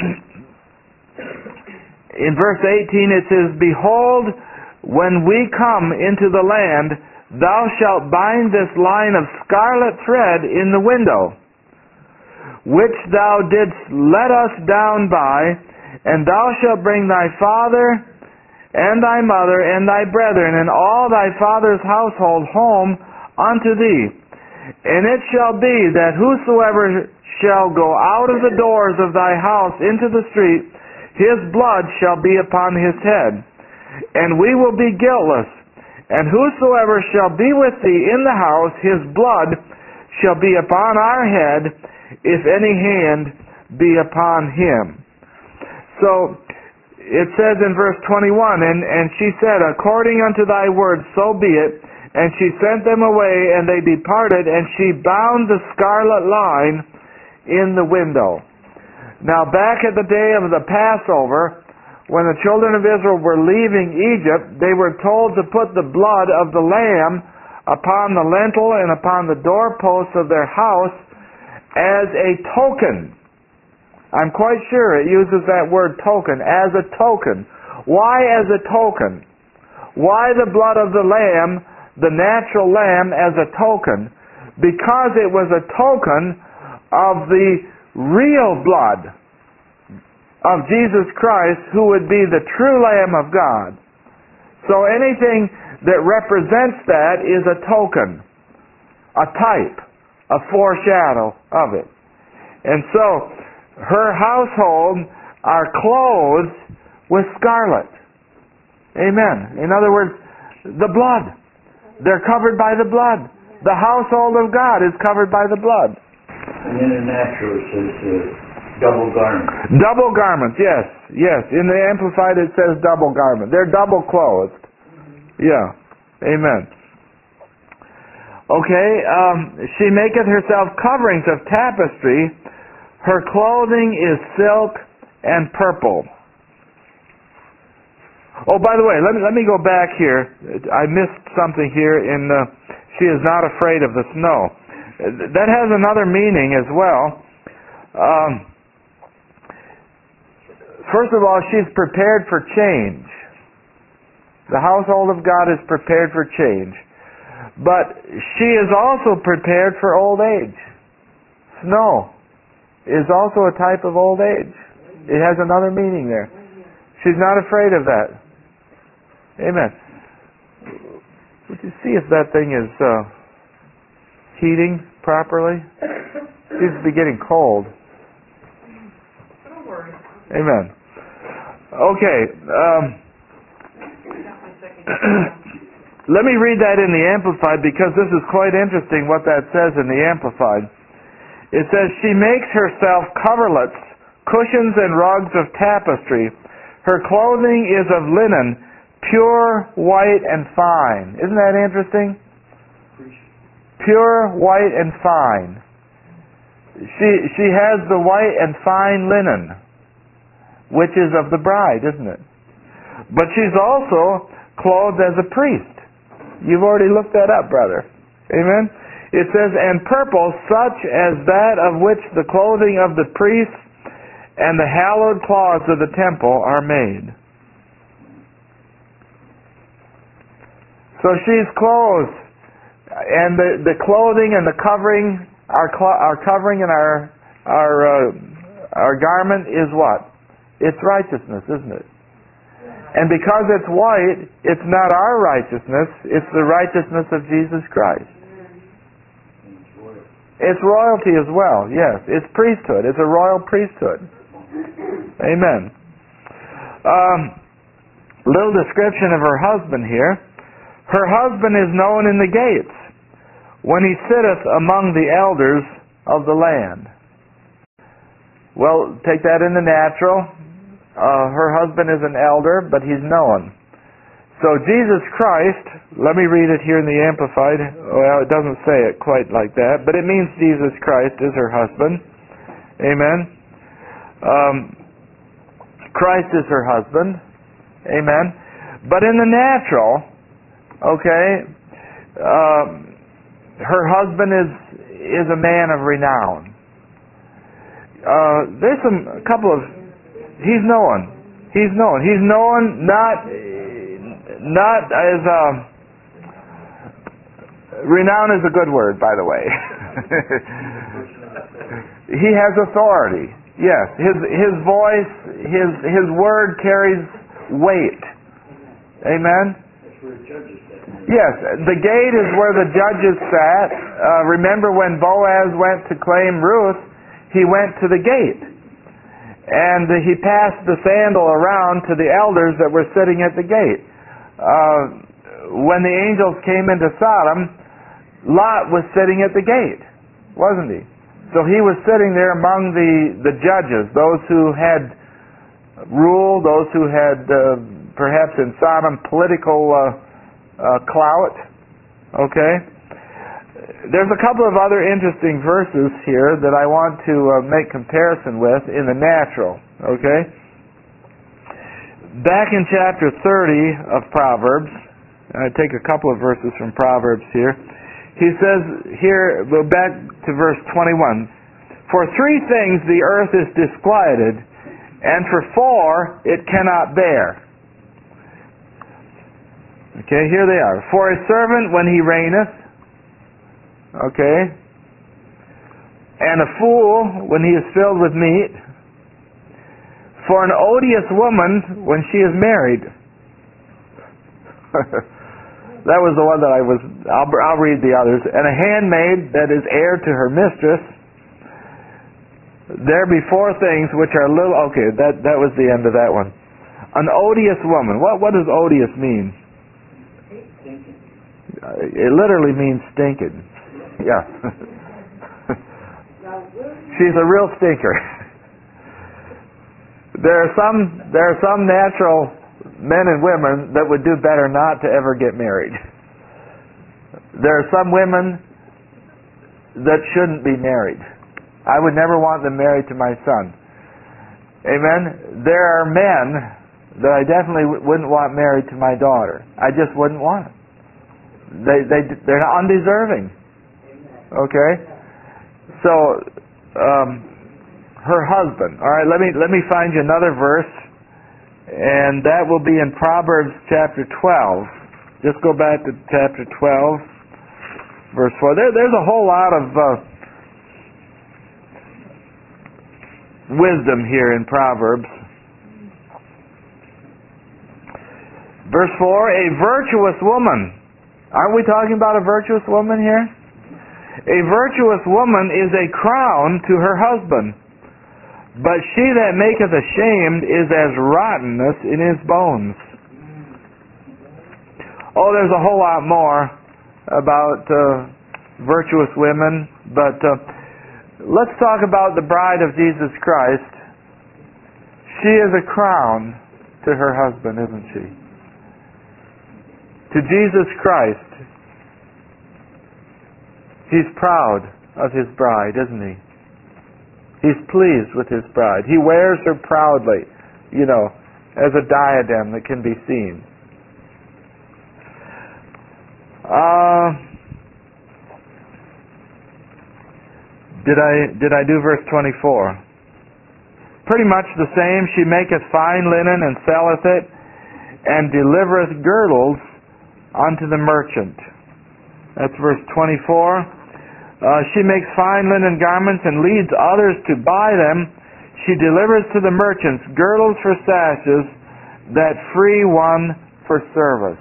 B: in verse eighteen it says, "Behold, when we come into the land, thou shalt bind this line of scarlet thread in the window, which thou didst let us down by, and thou shalt bring thy father and thy mother and thy brethren and all thy father's household home unto thee. And it shall be that whosoever shall go out of the doors of thy house into the street, his blood shall be upon his head, and we will be guiltless. And whosoever shall be with thee in the house, his blood shall be upon our head, if any hand be upon him." So it says in verse twenty-one, and, and she said, "According unto thy word, so be it. And she sent them away, and they departed, and she bound the scarlet line in the window." Now back at the day of the Passover, when the children of Israel were leaving Egypt, they were told to put the blood of the lamb upon the lintel and upon the doorposts of their house as a token. I'm quite sure it uses that word token, as a token. Why as a token? Why the blood of the lamb, the natural lamb, as a token? Because it was a token of the real blood of Jesus Christ, who would be the true Lamb of God. So anything that represents that is a token, a type, a foreshadow of it. And so her household are clothed with scarlet. Amen. In other words, the blood. They're covered by the blood. The household of God is covered by the blood.
E: And in the natural it says uh, double garment.
B: Double garments, yes, yes. In the Amplified it says double garment. They're double clothed. Yeah. Amen. Okay, um, she maketh herself coverings of tapestry. Her clothing is silk and purple. Oh, by the way, let me let me go back here. I missed something here. In uh, she She is not afraid of the snow. That has another meaning as well. Um, first of all, she's prepared for change. The household of God is prepared for change. But she is also prepared for old age. Snow is also a type of old age. It has another meaning there. She's not afraid of that. Amen. Would you see if that thing is uh, heating properly? It seems to be getting cold.
D: Don't worry.
B: Amen. Okay. Um, let me read that in the Amplified, because this is quite interesting what that says in the Amplified. It says, she makes herself coverlets, cushions and rugs of tapestry. Her clothing is of linen, pure, white, and fine. Isn't that interesting? Pure, white, and fine. She, she has the white and fine linen, which is of the bride, isn't it? But she's also clothed as a priest. You've already looked that up, brother. Amen? It says, and purple such as that of which the clothing of the priests and the hallowed cloths of the temple are made. So she's clothed, and the, the clothing and the covering, our, cl- our covering and our, our, uh, our garment is what? It's righteousness, isn't it? And because it's white, it's not our righteousness, it's the righteousness of Jesus Christ. It's royalty as well, yes. It's priesthood. It's a royal priesthood. Amen. Um, little description of her husband here. Her husband is known in the gates, when he sitteth among the elders of the land. Well, take that in the natural. Uh, her husband is an elder, but he's known. So Jesus Christ, let me read it here in the Amplified. Well, it doesn't say it quite like that, but it means Jesus Christ is her husband. Amen. Um, Christ is her husband. Amen. But in the natural, okay, um, her husband is is a man of renown. Uh, there's some a couple of he's known. He's known. He's known not not as um, renown is a good word, by the way. He has authority. Yes, his his voice, his his word carries weight. Amen. Yes, the gate is where the judges sat. Uh, remember when Boaz went to claim Ruth, he went to the gate. And uh, he passed the sandal around to the elders that were sitting at the gate. Uh, when the angels came into Sodom, Lot was sitting at the gate, wasn't he? So he was sitting there among the, the judges, those who had ruled, those who had uh, perhaps in Sodom political uh, uh, clout. Okay? There's a couple of other interesting verses here that I want to uh, make comparison with in the natural. Okay? Back in chapter thirty of Proverbs, I take a couple of verses from Proverbs here. He says here, well, back to verse twenty-one, for three things the earth is disquieted, and for four it cannot bear. Okay, here they are. For a servant when he reigneth, okay, and a fool when he is filled with meat, for an odious woman when she is married. That was the one that I was, I'll, I'll read the others. And a handmaid that is heir to her mistress. There be four things which are little, okay, that, that was the end of that one. An odious woman. What, what does odious mean? It literally means stinking. Yeah. She's a real stinker. There are some there are some natural men and women that would do better not to ever get married. There are some women that shouldn't be married. I would never want them married to my son. Amen? There are men that I definitely wouldn't want married to my daughter. I just wouldn't want them. They they they're not undeserving. Okay, so um, her husband. All right, let me let me find you another verse, and that will be in Proverbs chapter twelve. Just go back to chapter twelve, verse four. There, there's a whole lot of uh, wisdom here in Proverbs. Verse four, a virtuous woman. Aren't we talking about a virtuous woman here? A virtuous woman is a crown to her husband, but she that maketh ashamed is as rottenness in his bones. Oh, there's a whole lot more about uh, virtuous women, but uh, let's talk about the bride of Jesus Christ. She is a crown to her husband, isn't she? To Jesus Christ, He's proud of His bride, isn't He? He's pleased with His bride. He wears her proudly, you know, as a diadem that can be seen. Uh, did I did I do verse twenty-four? Pretty much the same. She maketh fine linen and selleth it, and delivereth girdles unto the merchant. That's verse twenty-four. Uh, she makes fine linen garments and leads others to buy them. She delivers to the merchants girdles for sashes, that free one for service.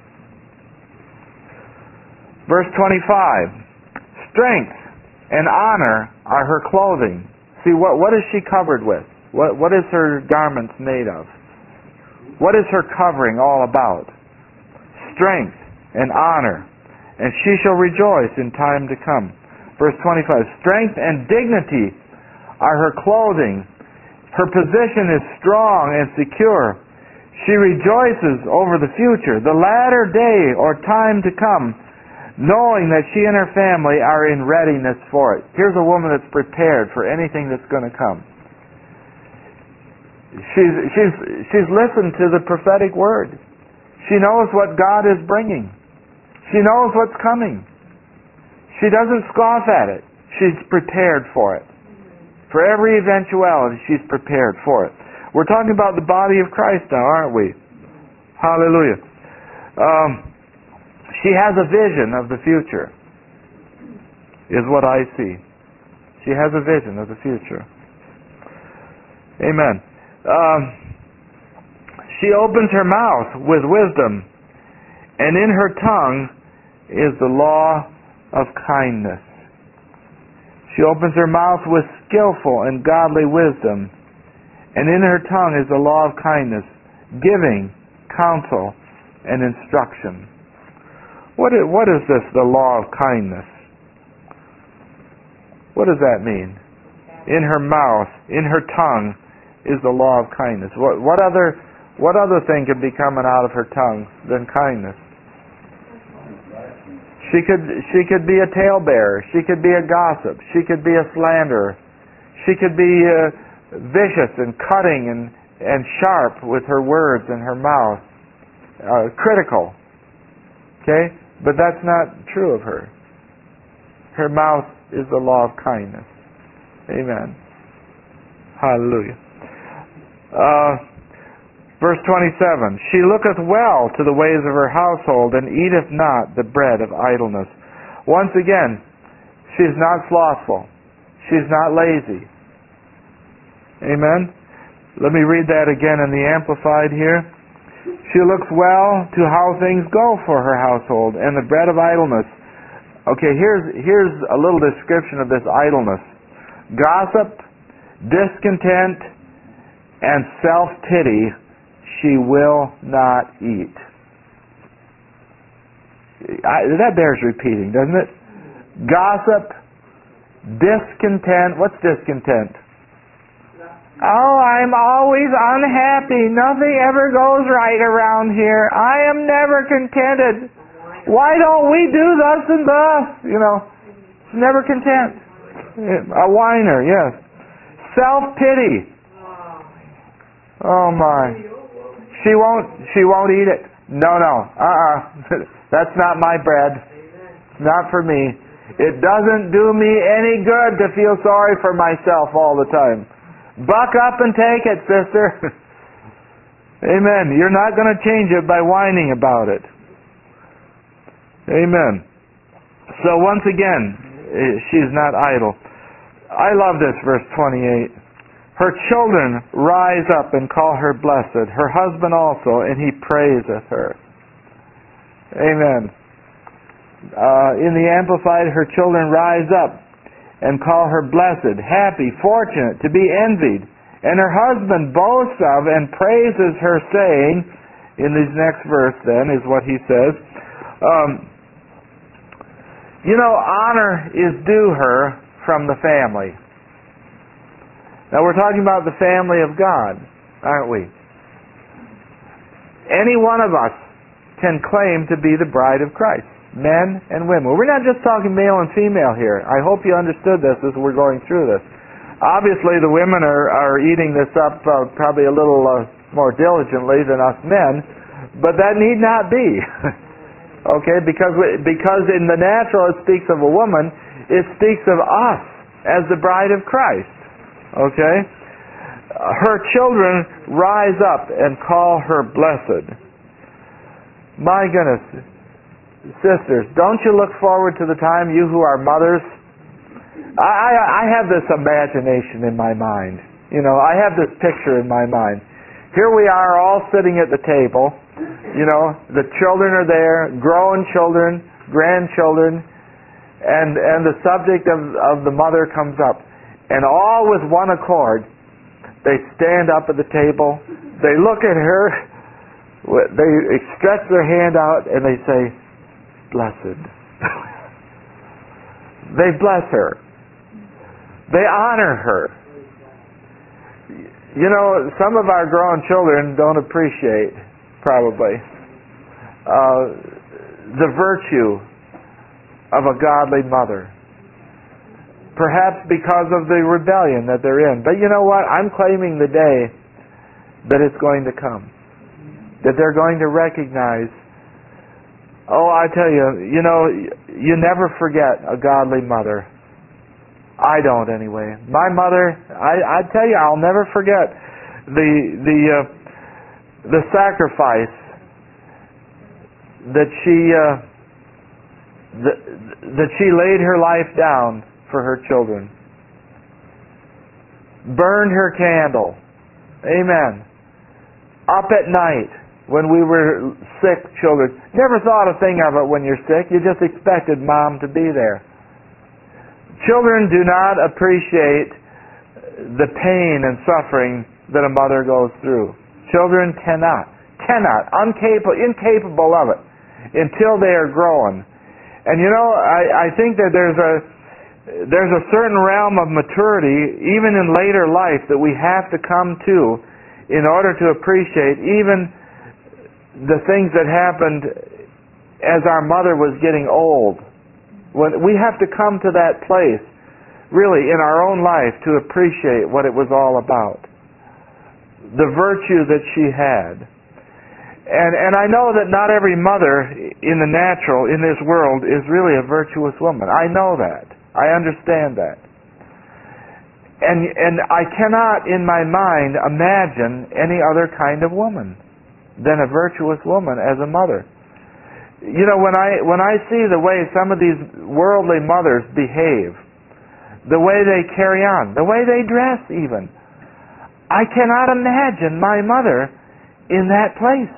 B: Verse twenty-five. Strength and honor are her clothing. See, what, what is she covered with? What, what is her garments made of? What is her covering all about? Strength and honor, and she shall rejoice in time to come. Verse twenty-five, strength and dignity are her clothing. Her position is strong and secure. She rejoices over the future, the latter day or time to come, knowing that she and her family are in readiness for it. Here's a woman that's prepared for anything that's going to come. She's, she's, she's listened to the prophetic word. She knows what God is bringing. She knows what's coming. She doesn't scoff at it. She's prepared for it. For every eventuality, she's prepared for it. We're talking about the body of Christ now, aren't we? Hallelujah. Um, she has a vision of the future, is what I see. She has a vision of the future. Amen. Um, she opens her mouth with wisdom, and in her tongue is the law of kindness. She opens her mouth with skillful and godly wisdom, and in her tongue is the law of kindness, giving counsel and instruction. What is, what is this, the law of kindness? What does that mean? In her mouth, in her tongue is the law of kindness. What, what other what other thing could be coming out of her tongue than kindness? She could she could be a talebearer. She could be a gossip. She could be a slanderer. She could be uh, vicious and cutting and, and sharp with her words and her mouth. Uh, critical. Okay? But that's not true of her. Her mouth is the law of kindness. Amen. Hallelujah. Uh, verse twenty-seven. She looketh well to the ways of her household, and eateth not the bread of idleness. Once again, she's not slothful. She's not lazy. Amen. Let me read that again in the Amplified here. She looks well to how things go for her household, and the bread of idleness. Okay, here's here's a little description of this idleness. Gossip, discontent, and self-pity she will not eat. I, that bears repeating, doesn't it? Gossip, discontent. What's discontent? Oh, I'm always unhappy. Nothing ever goes right around here. I am never contented. Why don't we do thus and thus? You know, she's never content. A whiner, yes. Self-pity. Oh my. She won't she won't eat it. No, no. Uh-uh. That's not my bread. It's not for me. It doesn't do me any good to feel sorry for myself all the time. Buck up and take it, sister. Amen. You're not going to change it by whining about it. Amen. So once again, she's not idle. I love this verse twenty-eight. Her children rise up and call her blessed, her husband also, and he praiseth her. Amen. Uh, in the Amplified, her children rise up and call her blessed, happy, fortunate, to be envied. And her husband boasts of and praises her, saying, in this next verse then is what he says, um, you know, honor is due her from the family. Now we're talking about the family of God, aren't we? Any one of us can claim to be the bride of Christ. Men and women. We're not just talking male and female here. I hope you understood this as we're going through this. Obviously the women are, are eating this up uh, probably a little uh, more diligently than us men, but that need not be. Okay, because we, because in the natural it speaks of a woman, it speaks of us as the bride of Christ. Okay? Her children rise up and call her blessed. My goodness. Sisters, don't you look forward to the time, you who are mothers? I, I, I have this imagination in my mind. You know, I have this picture in my mind. Here we are all sitting at the table. You know, the children are there, grown children, grandchildren, and, and the subject of, of the mother comes up. And all with one accord, they stand up at the table, they look at her, they stretch their hand out, and they say, blessed. They bless her. They honor her. You know, some of our grown children don't appreciate, probably, uh, the virtue of a godly mother. Perhaps because of the rebellion that they're in. But you know what? I'm claiming the day that it's going to come. That they're going to recognize, oh, I tell you, you know, you never forget a godly mother. I don't anyway. My mother, I, I tell you, I'll never forget the the uh, the sacrifice that she uh, that, that she laid her life down for her children. Burned her candle. Amen. Up at night when we were sick children. Never thought a thing of it when you're sick. You just expected mom to be there. Children do not appreciate the pain and suffering that a mother goes through. Children cannot, cannot, incapable, incapable of it until they are grown. And you know, I, I think that there's a there's a certain realm of maturity, even in later life, that we have to come to in order to appreciate even the things that happened as our mother was getting old. When we have to come to that place, really, in our own life to appreciate what it was all about. The virtue that she had. And and I know that not every mother in the natural, in this world, is really a virtuous woman. I know that. I understand that. And and I cannot, in my mind, imagine any other kind of woman than a virtuous woman as a mother. You know, when I when I see the way some of these worldly mothers behave, the way they carry on, the way they dress even, I cannot imagine my mother in that place.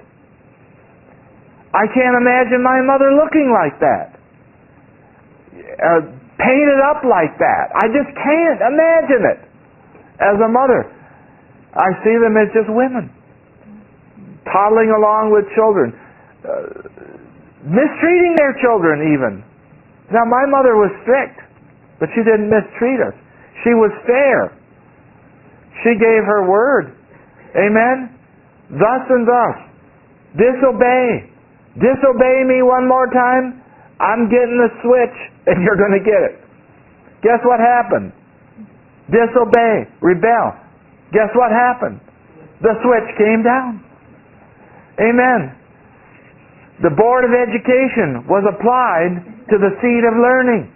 B: I can't imagine my mother looking like that. Uh, painted up like that. I just can't imagine it as a mother. I see them as just women, toddling along with children, uh, mistreating their children even. Now my mother was strict, but she didn't mistreat us. She was fair. She gave her word. Amen? Thus and thus. Disobey. Disobey me one more time, I'm getting the switch and you're going to get it. Guess what happened? Disobey. Rebel. Guess what happened? The switch came down. Amen. The Board of Education was applied to the seed of learning.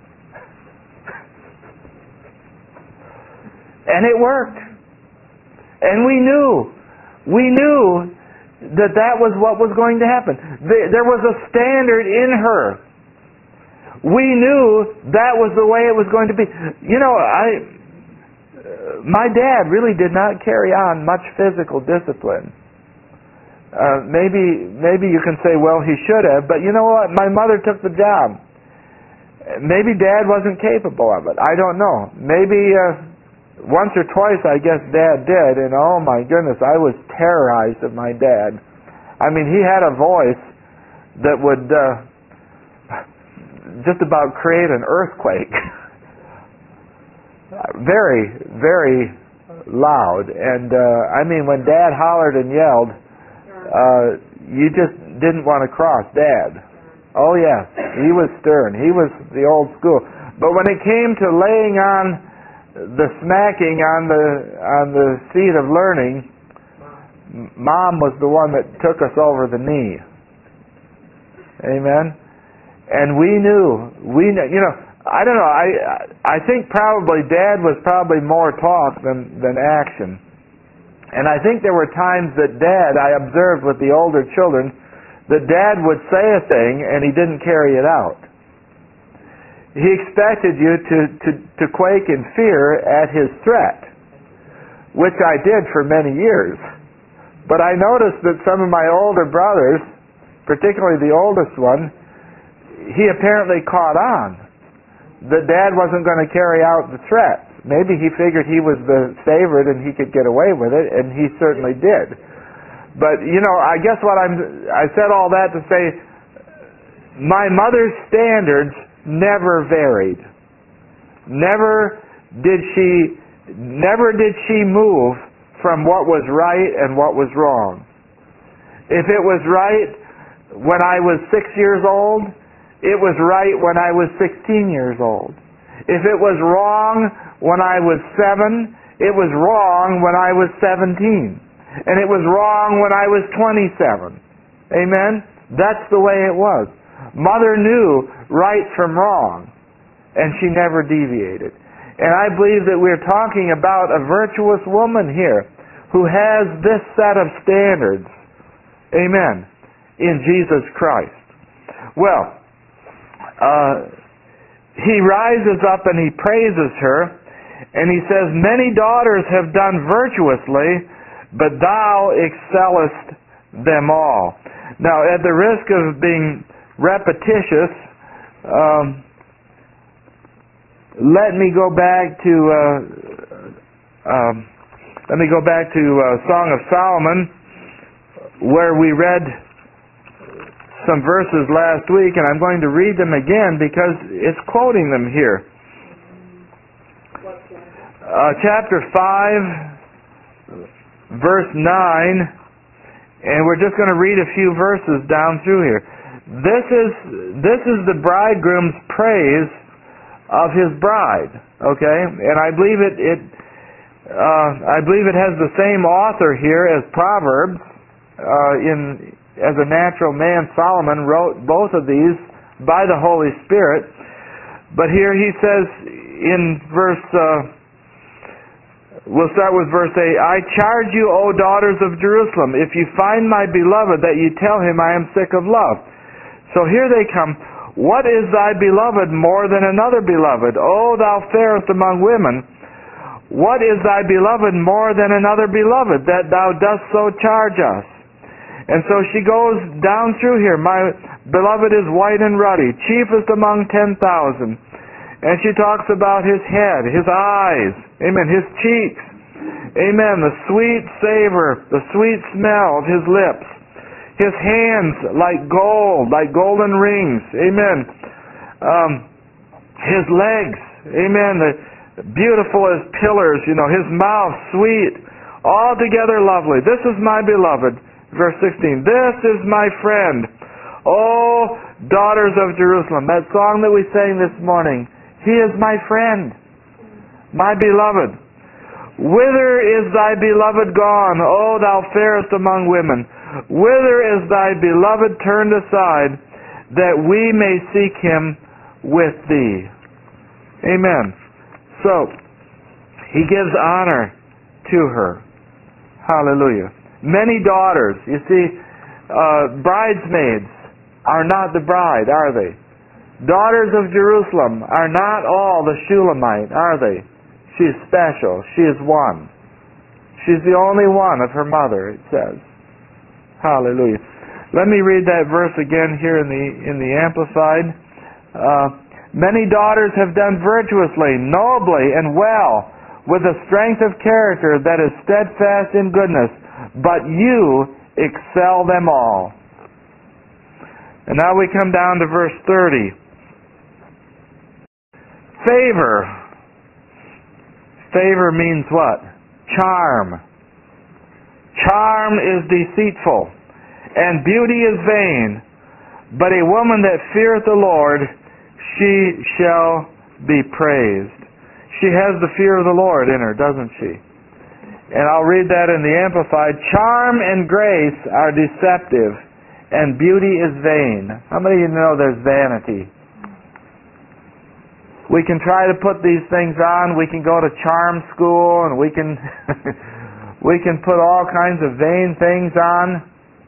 B: And it worked. And we knew, we knew that that was what was going to happen. There was a standard in her. We knew that was the way it was going to be. You know, I, my dad really did not carry on much physical discipline. Uh, maybe, maybe you can say, well, he should have, but you know what? My mother took the job. Maybe Dad wasn't capable of it. I don't know. Maybe uh, once or twice, I guess Dad did, and oh my goodness, I was terrorized of my dad. I mean, he had a voice that would uh, just about create an earthquake. Very, very loud. And uh, I mean, when Dad hollered and yelled, uh, you just didn't want to cross Dad. Oh yes, he was stern. He was the old school. But when it came to laying on the smacking on the on the seat of learning, Mom was the one that took us over the knee. Amen. And we knew, we knew, you know, I don't know. I I think probably Dad was probably more talk than than action. And I think there were times that Dad, I observed with the older children, that Dad would say a thing and he didn't carry it out. He expected you to, to, to quake in fear at his threat, which I did for many years. But I noticed that some of my older brothers, particularly the oldest one, he apparently caught on that Dad wasn't going to carry out the threat. Maybe he figured he was the favorite and he could get away with it, and he certainly did. But, you know, I guess what I'm, I said all that to say, my mother's standards never varied. Never did she, never did she move from what was right and what was wrong. If it was right when I was six years old, it was right when I was sixteen years old. If it was wrong when I was seven, it was wrong when I was seventeen. And it was wrong when I was twenty-seven. Amen? That's the way it was. Mother knew right from wrong, and she never deviated. And I believe that we're talking about a virtuous woman here who has this set of standards. Amen. In Jesus Christ. Well, uh, he rises up and he praises her, and he says, many daughters have done virtuously, but thou excellest them all. Now, at the risk of being repetitious, um, let me go back to uh, um, let me go back to uh, Song of Solomon, where we read some verses last week, and I'm going to read them again because it's quoting them here. Uh, chapter five, verse nine, and we're just going to read a few verses down through here. This is this is the bridegroom's praise of his bride, okay? And I believe it it uh, I believe it has the same author here as Proverbs. Uh, in as a natural man, Solomon wrote both of these by the Holy Spirit. But here he says in verse. Uh, We'll start with verse eight. I charge you, O daughters of Jerusalem, if you find my beloved, that you tell him I am sick of love. So here they come. What is thy beloved more than another beloved? O thou fairest among women, what is thy beloved more than another beloved, that thou dost so charge us? And so she goes down through here. My beloved is white and ruddy, chiefest among ten thousand. And she talks about his head, his eyes, amen, his cheeks, amen, the sweet savor, the sweet smell of his lips, his hands like gold, like golden rings, amen, um, his legs, amen, the beautiful as pillars, you know, his mouth sweet, altogether lovely. This is my beloved, verse sixteen, this is my friend, O daughters of Jerusalem. That song that we sang this morning, he is my friend, my beloved. Whither is thy beloved gone, O thou fairest among women? Whither is thy beloved turned aside, that we may seek him with thee? Amen. So, he gives honor to her. Hallelujah. Many daughters. You see, uh, bridesmaids are not the bride, are they? Daughters of Jerusalem are not all the Shulamite, are they? She's special. She is one. She's the only one of her mother, it says. Hallelujah. Let me read that verse again here in the in the Amplified. Uh, Many daughters have done virtuously, nobly, and well, with a strength of character that is steadfast in goodness, but you excel them all. And now we come down to verse thirty. Favor. Favor means what? Charm. Charm is deceitful, and beauty is vain, but a woman that feareth the Lord, she shall be praised. She has the fear of the Lord in her, doesn't she? And I'll read that in the Amplified. Charm and grace are deceptive, and beauty is vain. How many of you know there's vanity? We can try to put these things on. We can go to charm school, and we can we can put all kinds of vain things on.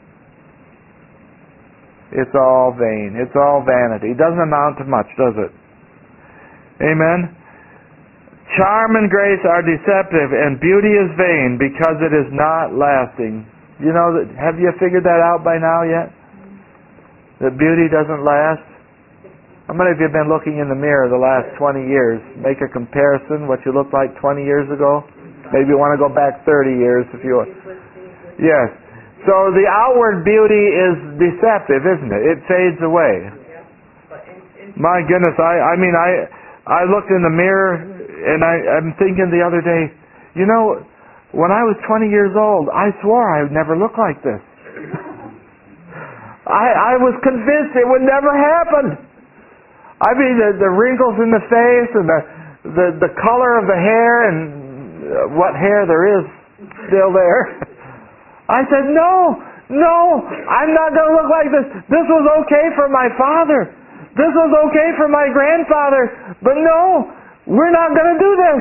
B: It's all vain. It's all vanity. It doesn't amount to much, does it? Amen? Charm and grace are deceptive, and beauty is vain, because it is not lasting. You know that? Have you figured that out by now yet? That beauty doesn't last? How many of you have been looking in the mirror the last twenty years? Make a comparison, what you looked like twenty years ago. Maybe you want to go back thirty years if you... Yes. So the outward beauty is deceptive, isn't it? It fades away. My goodness, I, I mean, I I looked in the mirror, and I, I'm thinking the other day, you know, when I was twenty years old, I swore I would never look like this. I, I was convinced it would never happen. I mean, the, the wrinkles in the face, and the, the, the color of the hair, and what hair there is still there. I said, no, no, I'm not going to look like this. This was okay for my father. This was okay for my grandfather. But no, we're not going to do this.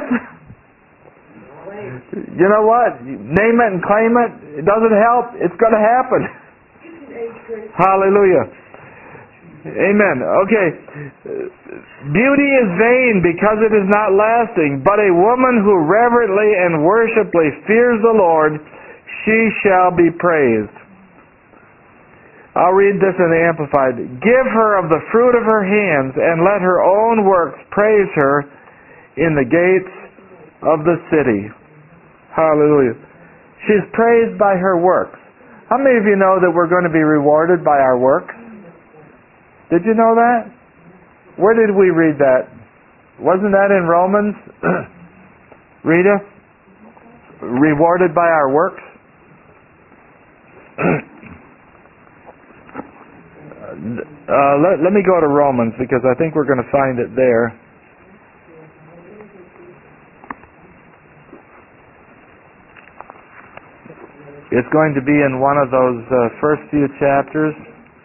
B: You know what? Name it and claim it. It doesn't help. It's going to happen. Hallelujah. Amen. Okay. Beauty is vain because it is not lasting, but a woman who reverently and worshipfully fears the Lord, she shall be praised. I'll read this in the Amplified. Give her of the fruit of her hands, and let her own works praise her in the gates of the city. Hallelujah. She's praised by her works. How many of you know that we're going to be rewarded by our works? Did you know that? Where did we read that? Wasn't that in Romans? Rita? Rewarded by our works? uh, let, let me go to Romans, because I think we're going to find it there. It's going to be in one of those uh, first few chapters.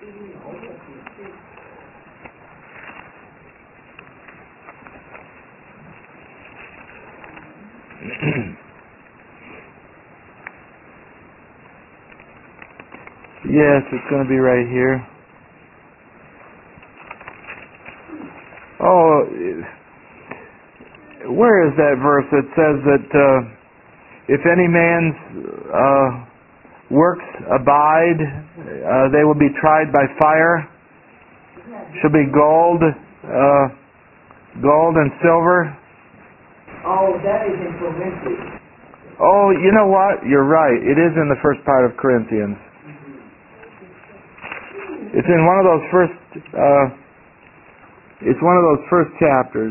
B: Yes, it's going to be right here. Oh, where is that verse that says that uh, if any man's uh, works abide, uh, they will be tried by fire? Should be gold, uh, gold and silver.
F: Oh, that is in Corinthians.
B: Oh, you know what? You're right. It is in the first part of Corinthians. It's in one of those first, uh, it's one of those first chapters.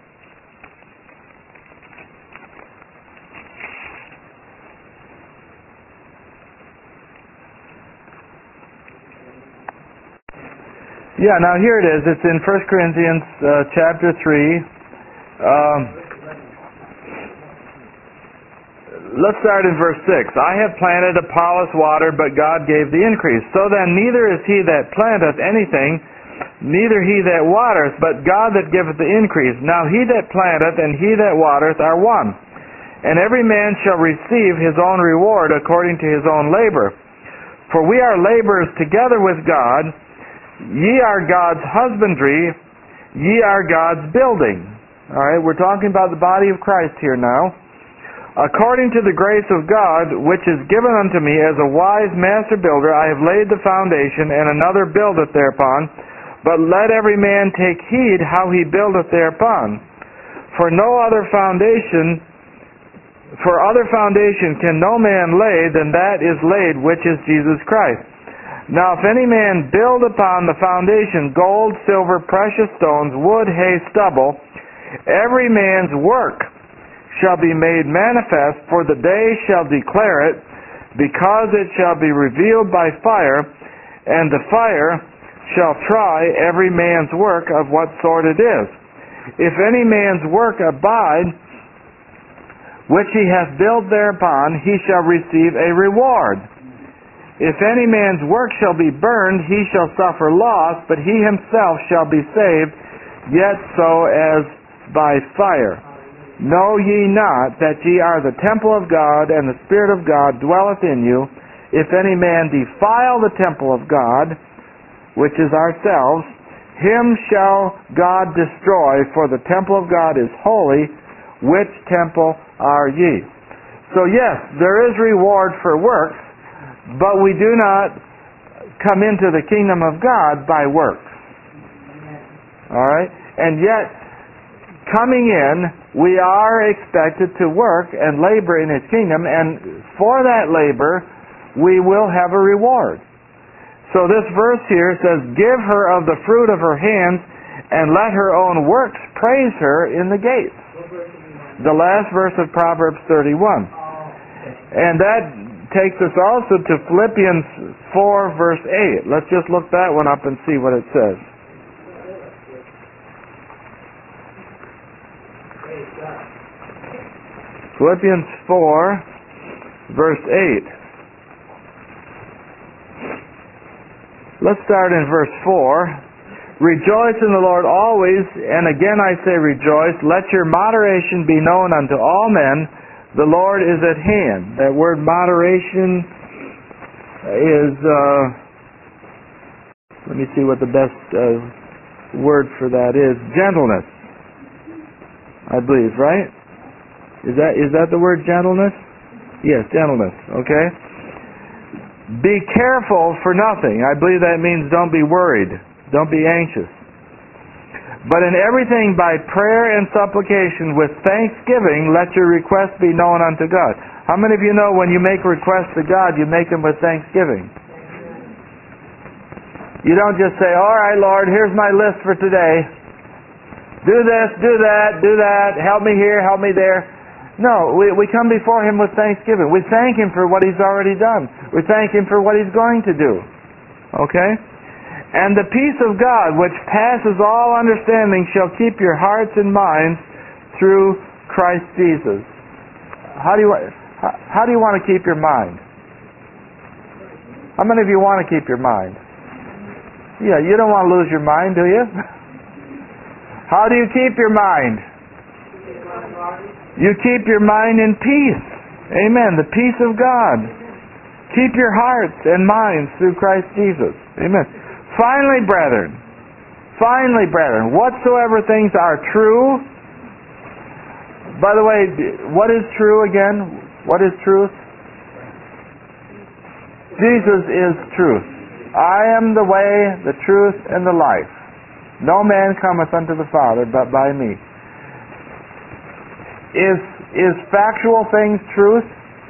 B: Yeah, now here it is. It's in First Corinthians uh, chapter three. Um, let's start in verse six. I have planted, Apollos watered, but God gave the increase. So then neither is he that planteth anything, neither he that watereth, but God that giveth the increase. Now he that planteth and he that watereth are one. And every man shall receive his own reward according to his own labor. For we are laborers together with God. Ye are God's husbandry, ye are God's building. All right, we're talking about the body of Christ here now. According to the grace of God, which is given unto me as a wise master builder, I have laid the foundation, and another buildeth thereupon. But let every man take heed how he buildeth thereupon. For no other foundation, for other foundation can no man lay than that is laid, which is Jesus Christ. Now if any man build upon the foundation gold, silver, precious stones, wood, hay, stubble, every man's work shall be made manifest, for the day shall declare it, because it shall be revealed by fire, and the fire shall try every man's work of what sort it is. If any man's work abide, which he hath built thereupon, he shall receive a reward. If any man's work shall be burned, he shall suffer loss, but he himself shall be saved, yet so as by fire. Know ye not that ye are the temple of God, and the Spirit of God dwelleth in you? If any man defile the temple of God, which is ourselves, him shall God destroy, for the temple of God is holy, which temple are ye? So yes, there is reward for works, but we do not come into the kingdom of God by works. Alright? And yet, coming in, we are expected to work and labor in His kingdom, and for that labor, we will have a reward. So this verse here says, give her of the fruit of her hands, and let her own works praise her in the gates. The last verse of Proverbs thirty-one. And that takes us also to Philippians four, verse eight. Let's just look that one up and see what it says. Philippians four, verse eight. Let's start in verse four. Rejoice in the Lord always, and again I say rejoice. Let your moderation be known unto all men. The Lord is at hand. That word moderation is, uh, let me see what the best uh, word for that is. Gentleness, I believe, right? Is that is that the word gentleness? Yes, gentleness, okay? Be careful for nothing. I believe that means don't be worried. Don't be anxious. But in everything by prayer and supplication with thanksgiving, let your requests be known unto God. How many of you know when you make requests to God, you make them with thanksgiving? You don't just say, all right, Lord, here's my list for today. Do this, do that, do that, help me here, help me there. No, we, we come before Him with thanksgiving. We thank Him for what He's already done. We thank Him for what He's going to do. Okay? And the peace of God, which passes all understanding, shall keep your hearts and minds through Christ Jesus. How do you how, how do you want to keep your mind? How many of you want to keep your mind? Yeah, you don't want to lose your mind, do you? How do you keep your mind? You keep your mind in peace. Amen. The peace of God. Keep your hearts and minds through Christ Jesus. Amen. Finally, brethren, finally, brethren, whatsoever things are true. By the way, what is true again? What is truth? Jesus is truth. I am the way, the truth, and the life. No man cometh unto the Father but by me. Is is factual things truth?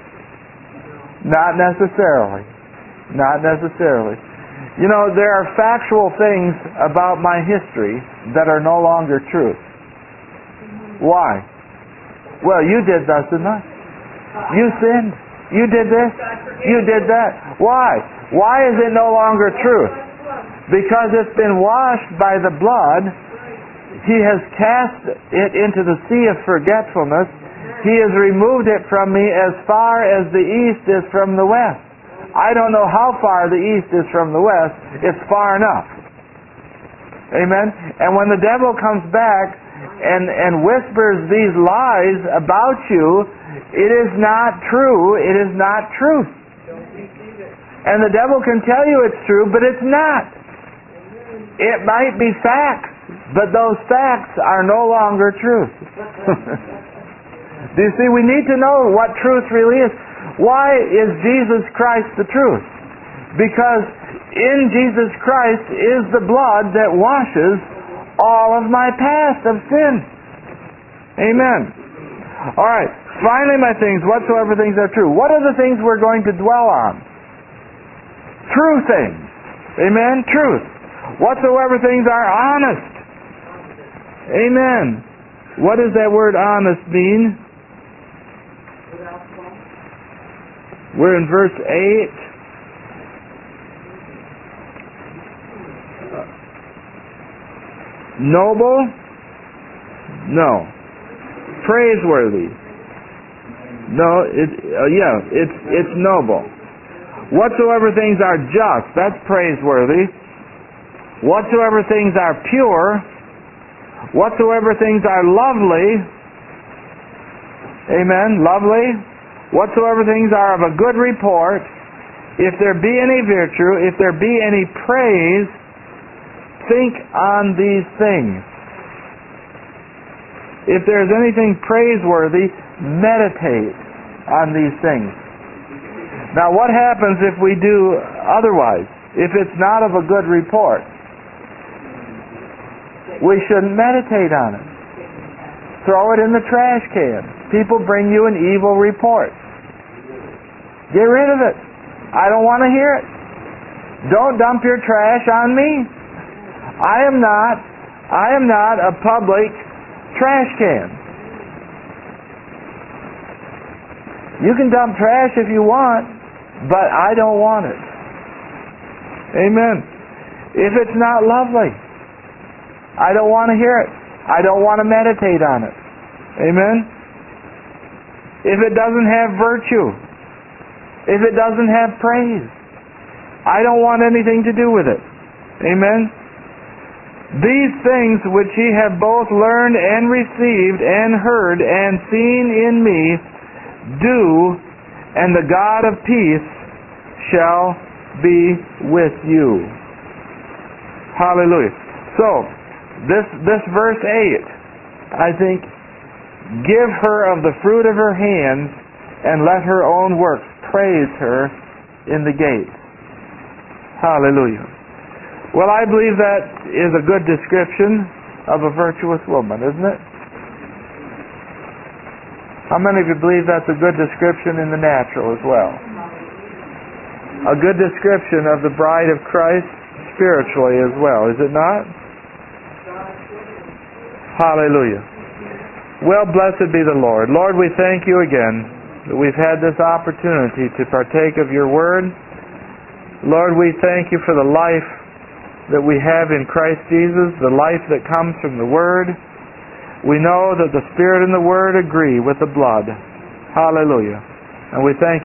B: Not necessarily. Not necessarily. You know, there are factual things about my history that are no longer truth. Why? Well, you did thus and thus. You sinned. You did this. You did that. Why? Why is it no longer truth? Because it's been washed by the blood. He has cast it into the sea of forgetfulness, He has removed it from me as far as the east is from the west. I don't know how far the east is from the west. It's far enough. Amen? And when the devil comes back and, and whispers these lies about you, it is not true. It is not truth. And the devil can tell you it's true, but it's not. It might be facts, but those facts are no longer truth. Do you see, we need to know what truth really is. Why is Jesus Christ the truth? Because in Jesus Christ is the blood that washes all of my past of sin. Amen. All right. Finally, my things, whatsoever things are true. What are the things we're going to dwell on? True things. Amen. Truth. Whatsoever things are honest. Amen. What does that word honest mean? We're in verse eight. Noble? No. Praiseworthy? No. It, uh, yeah, it's it's noble. Whatsoever things are just, that's praiseworthy. Whatsoever things are pure, whatsoever things are lovely, amen, lovely. Whatsoever things are of a good report, if there be any virtue, if there be any praise, think on these things. If there is anything praiseworthy, meditate on these things. Now what happens if we do otherwise? If it's not of a good report? We shouldn't meditate on it. Throw it in the trash can. People bring you an evil report. Get rid of it. I don't want to hear it. Don't dump your trash on me. I am not, I am not a public trash can. You can dump trash if you want, but I don't want it. Amen. If it's not lovely, I don't want to hear it. I don't want to meditate on it. Amen. If it doesn't have virtue, if it doesn't have praise, I don't want anything to do with it. Amen. These things which ye have both learned and received and heard and seen in me, do, and the God of peace shall be with you. Hallelujah. So, this this verse eight, I think, give her of the fruit of her hands, and let her own works praise her in the gates. Hallelujah. Well, I believe that is a good description of a virtuous woman, isn't it? How many of you believe that's a good description in the natural as well? A good description of the bride of Christ spiritually as well, is it not? Hallelujah. Well, blessed be the Lord. Lord, we thank you again that we've had this opportunity to partake of your word. Lord, we thank you for the life that we have in Christ Jesus, the life that comes from the word. We know that the Spirit and the word agree with the blood. Hallelujah. And we thank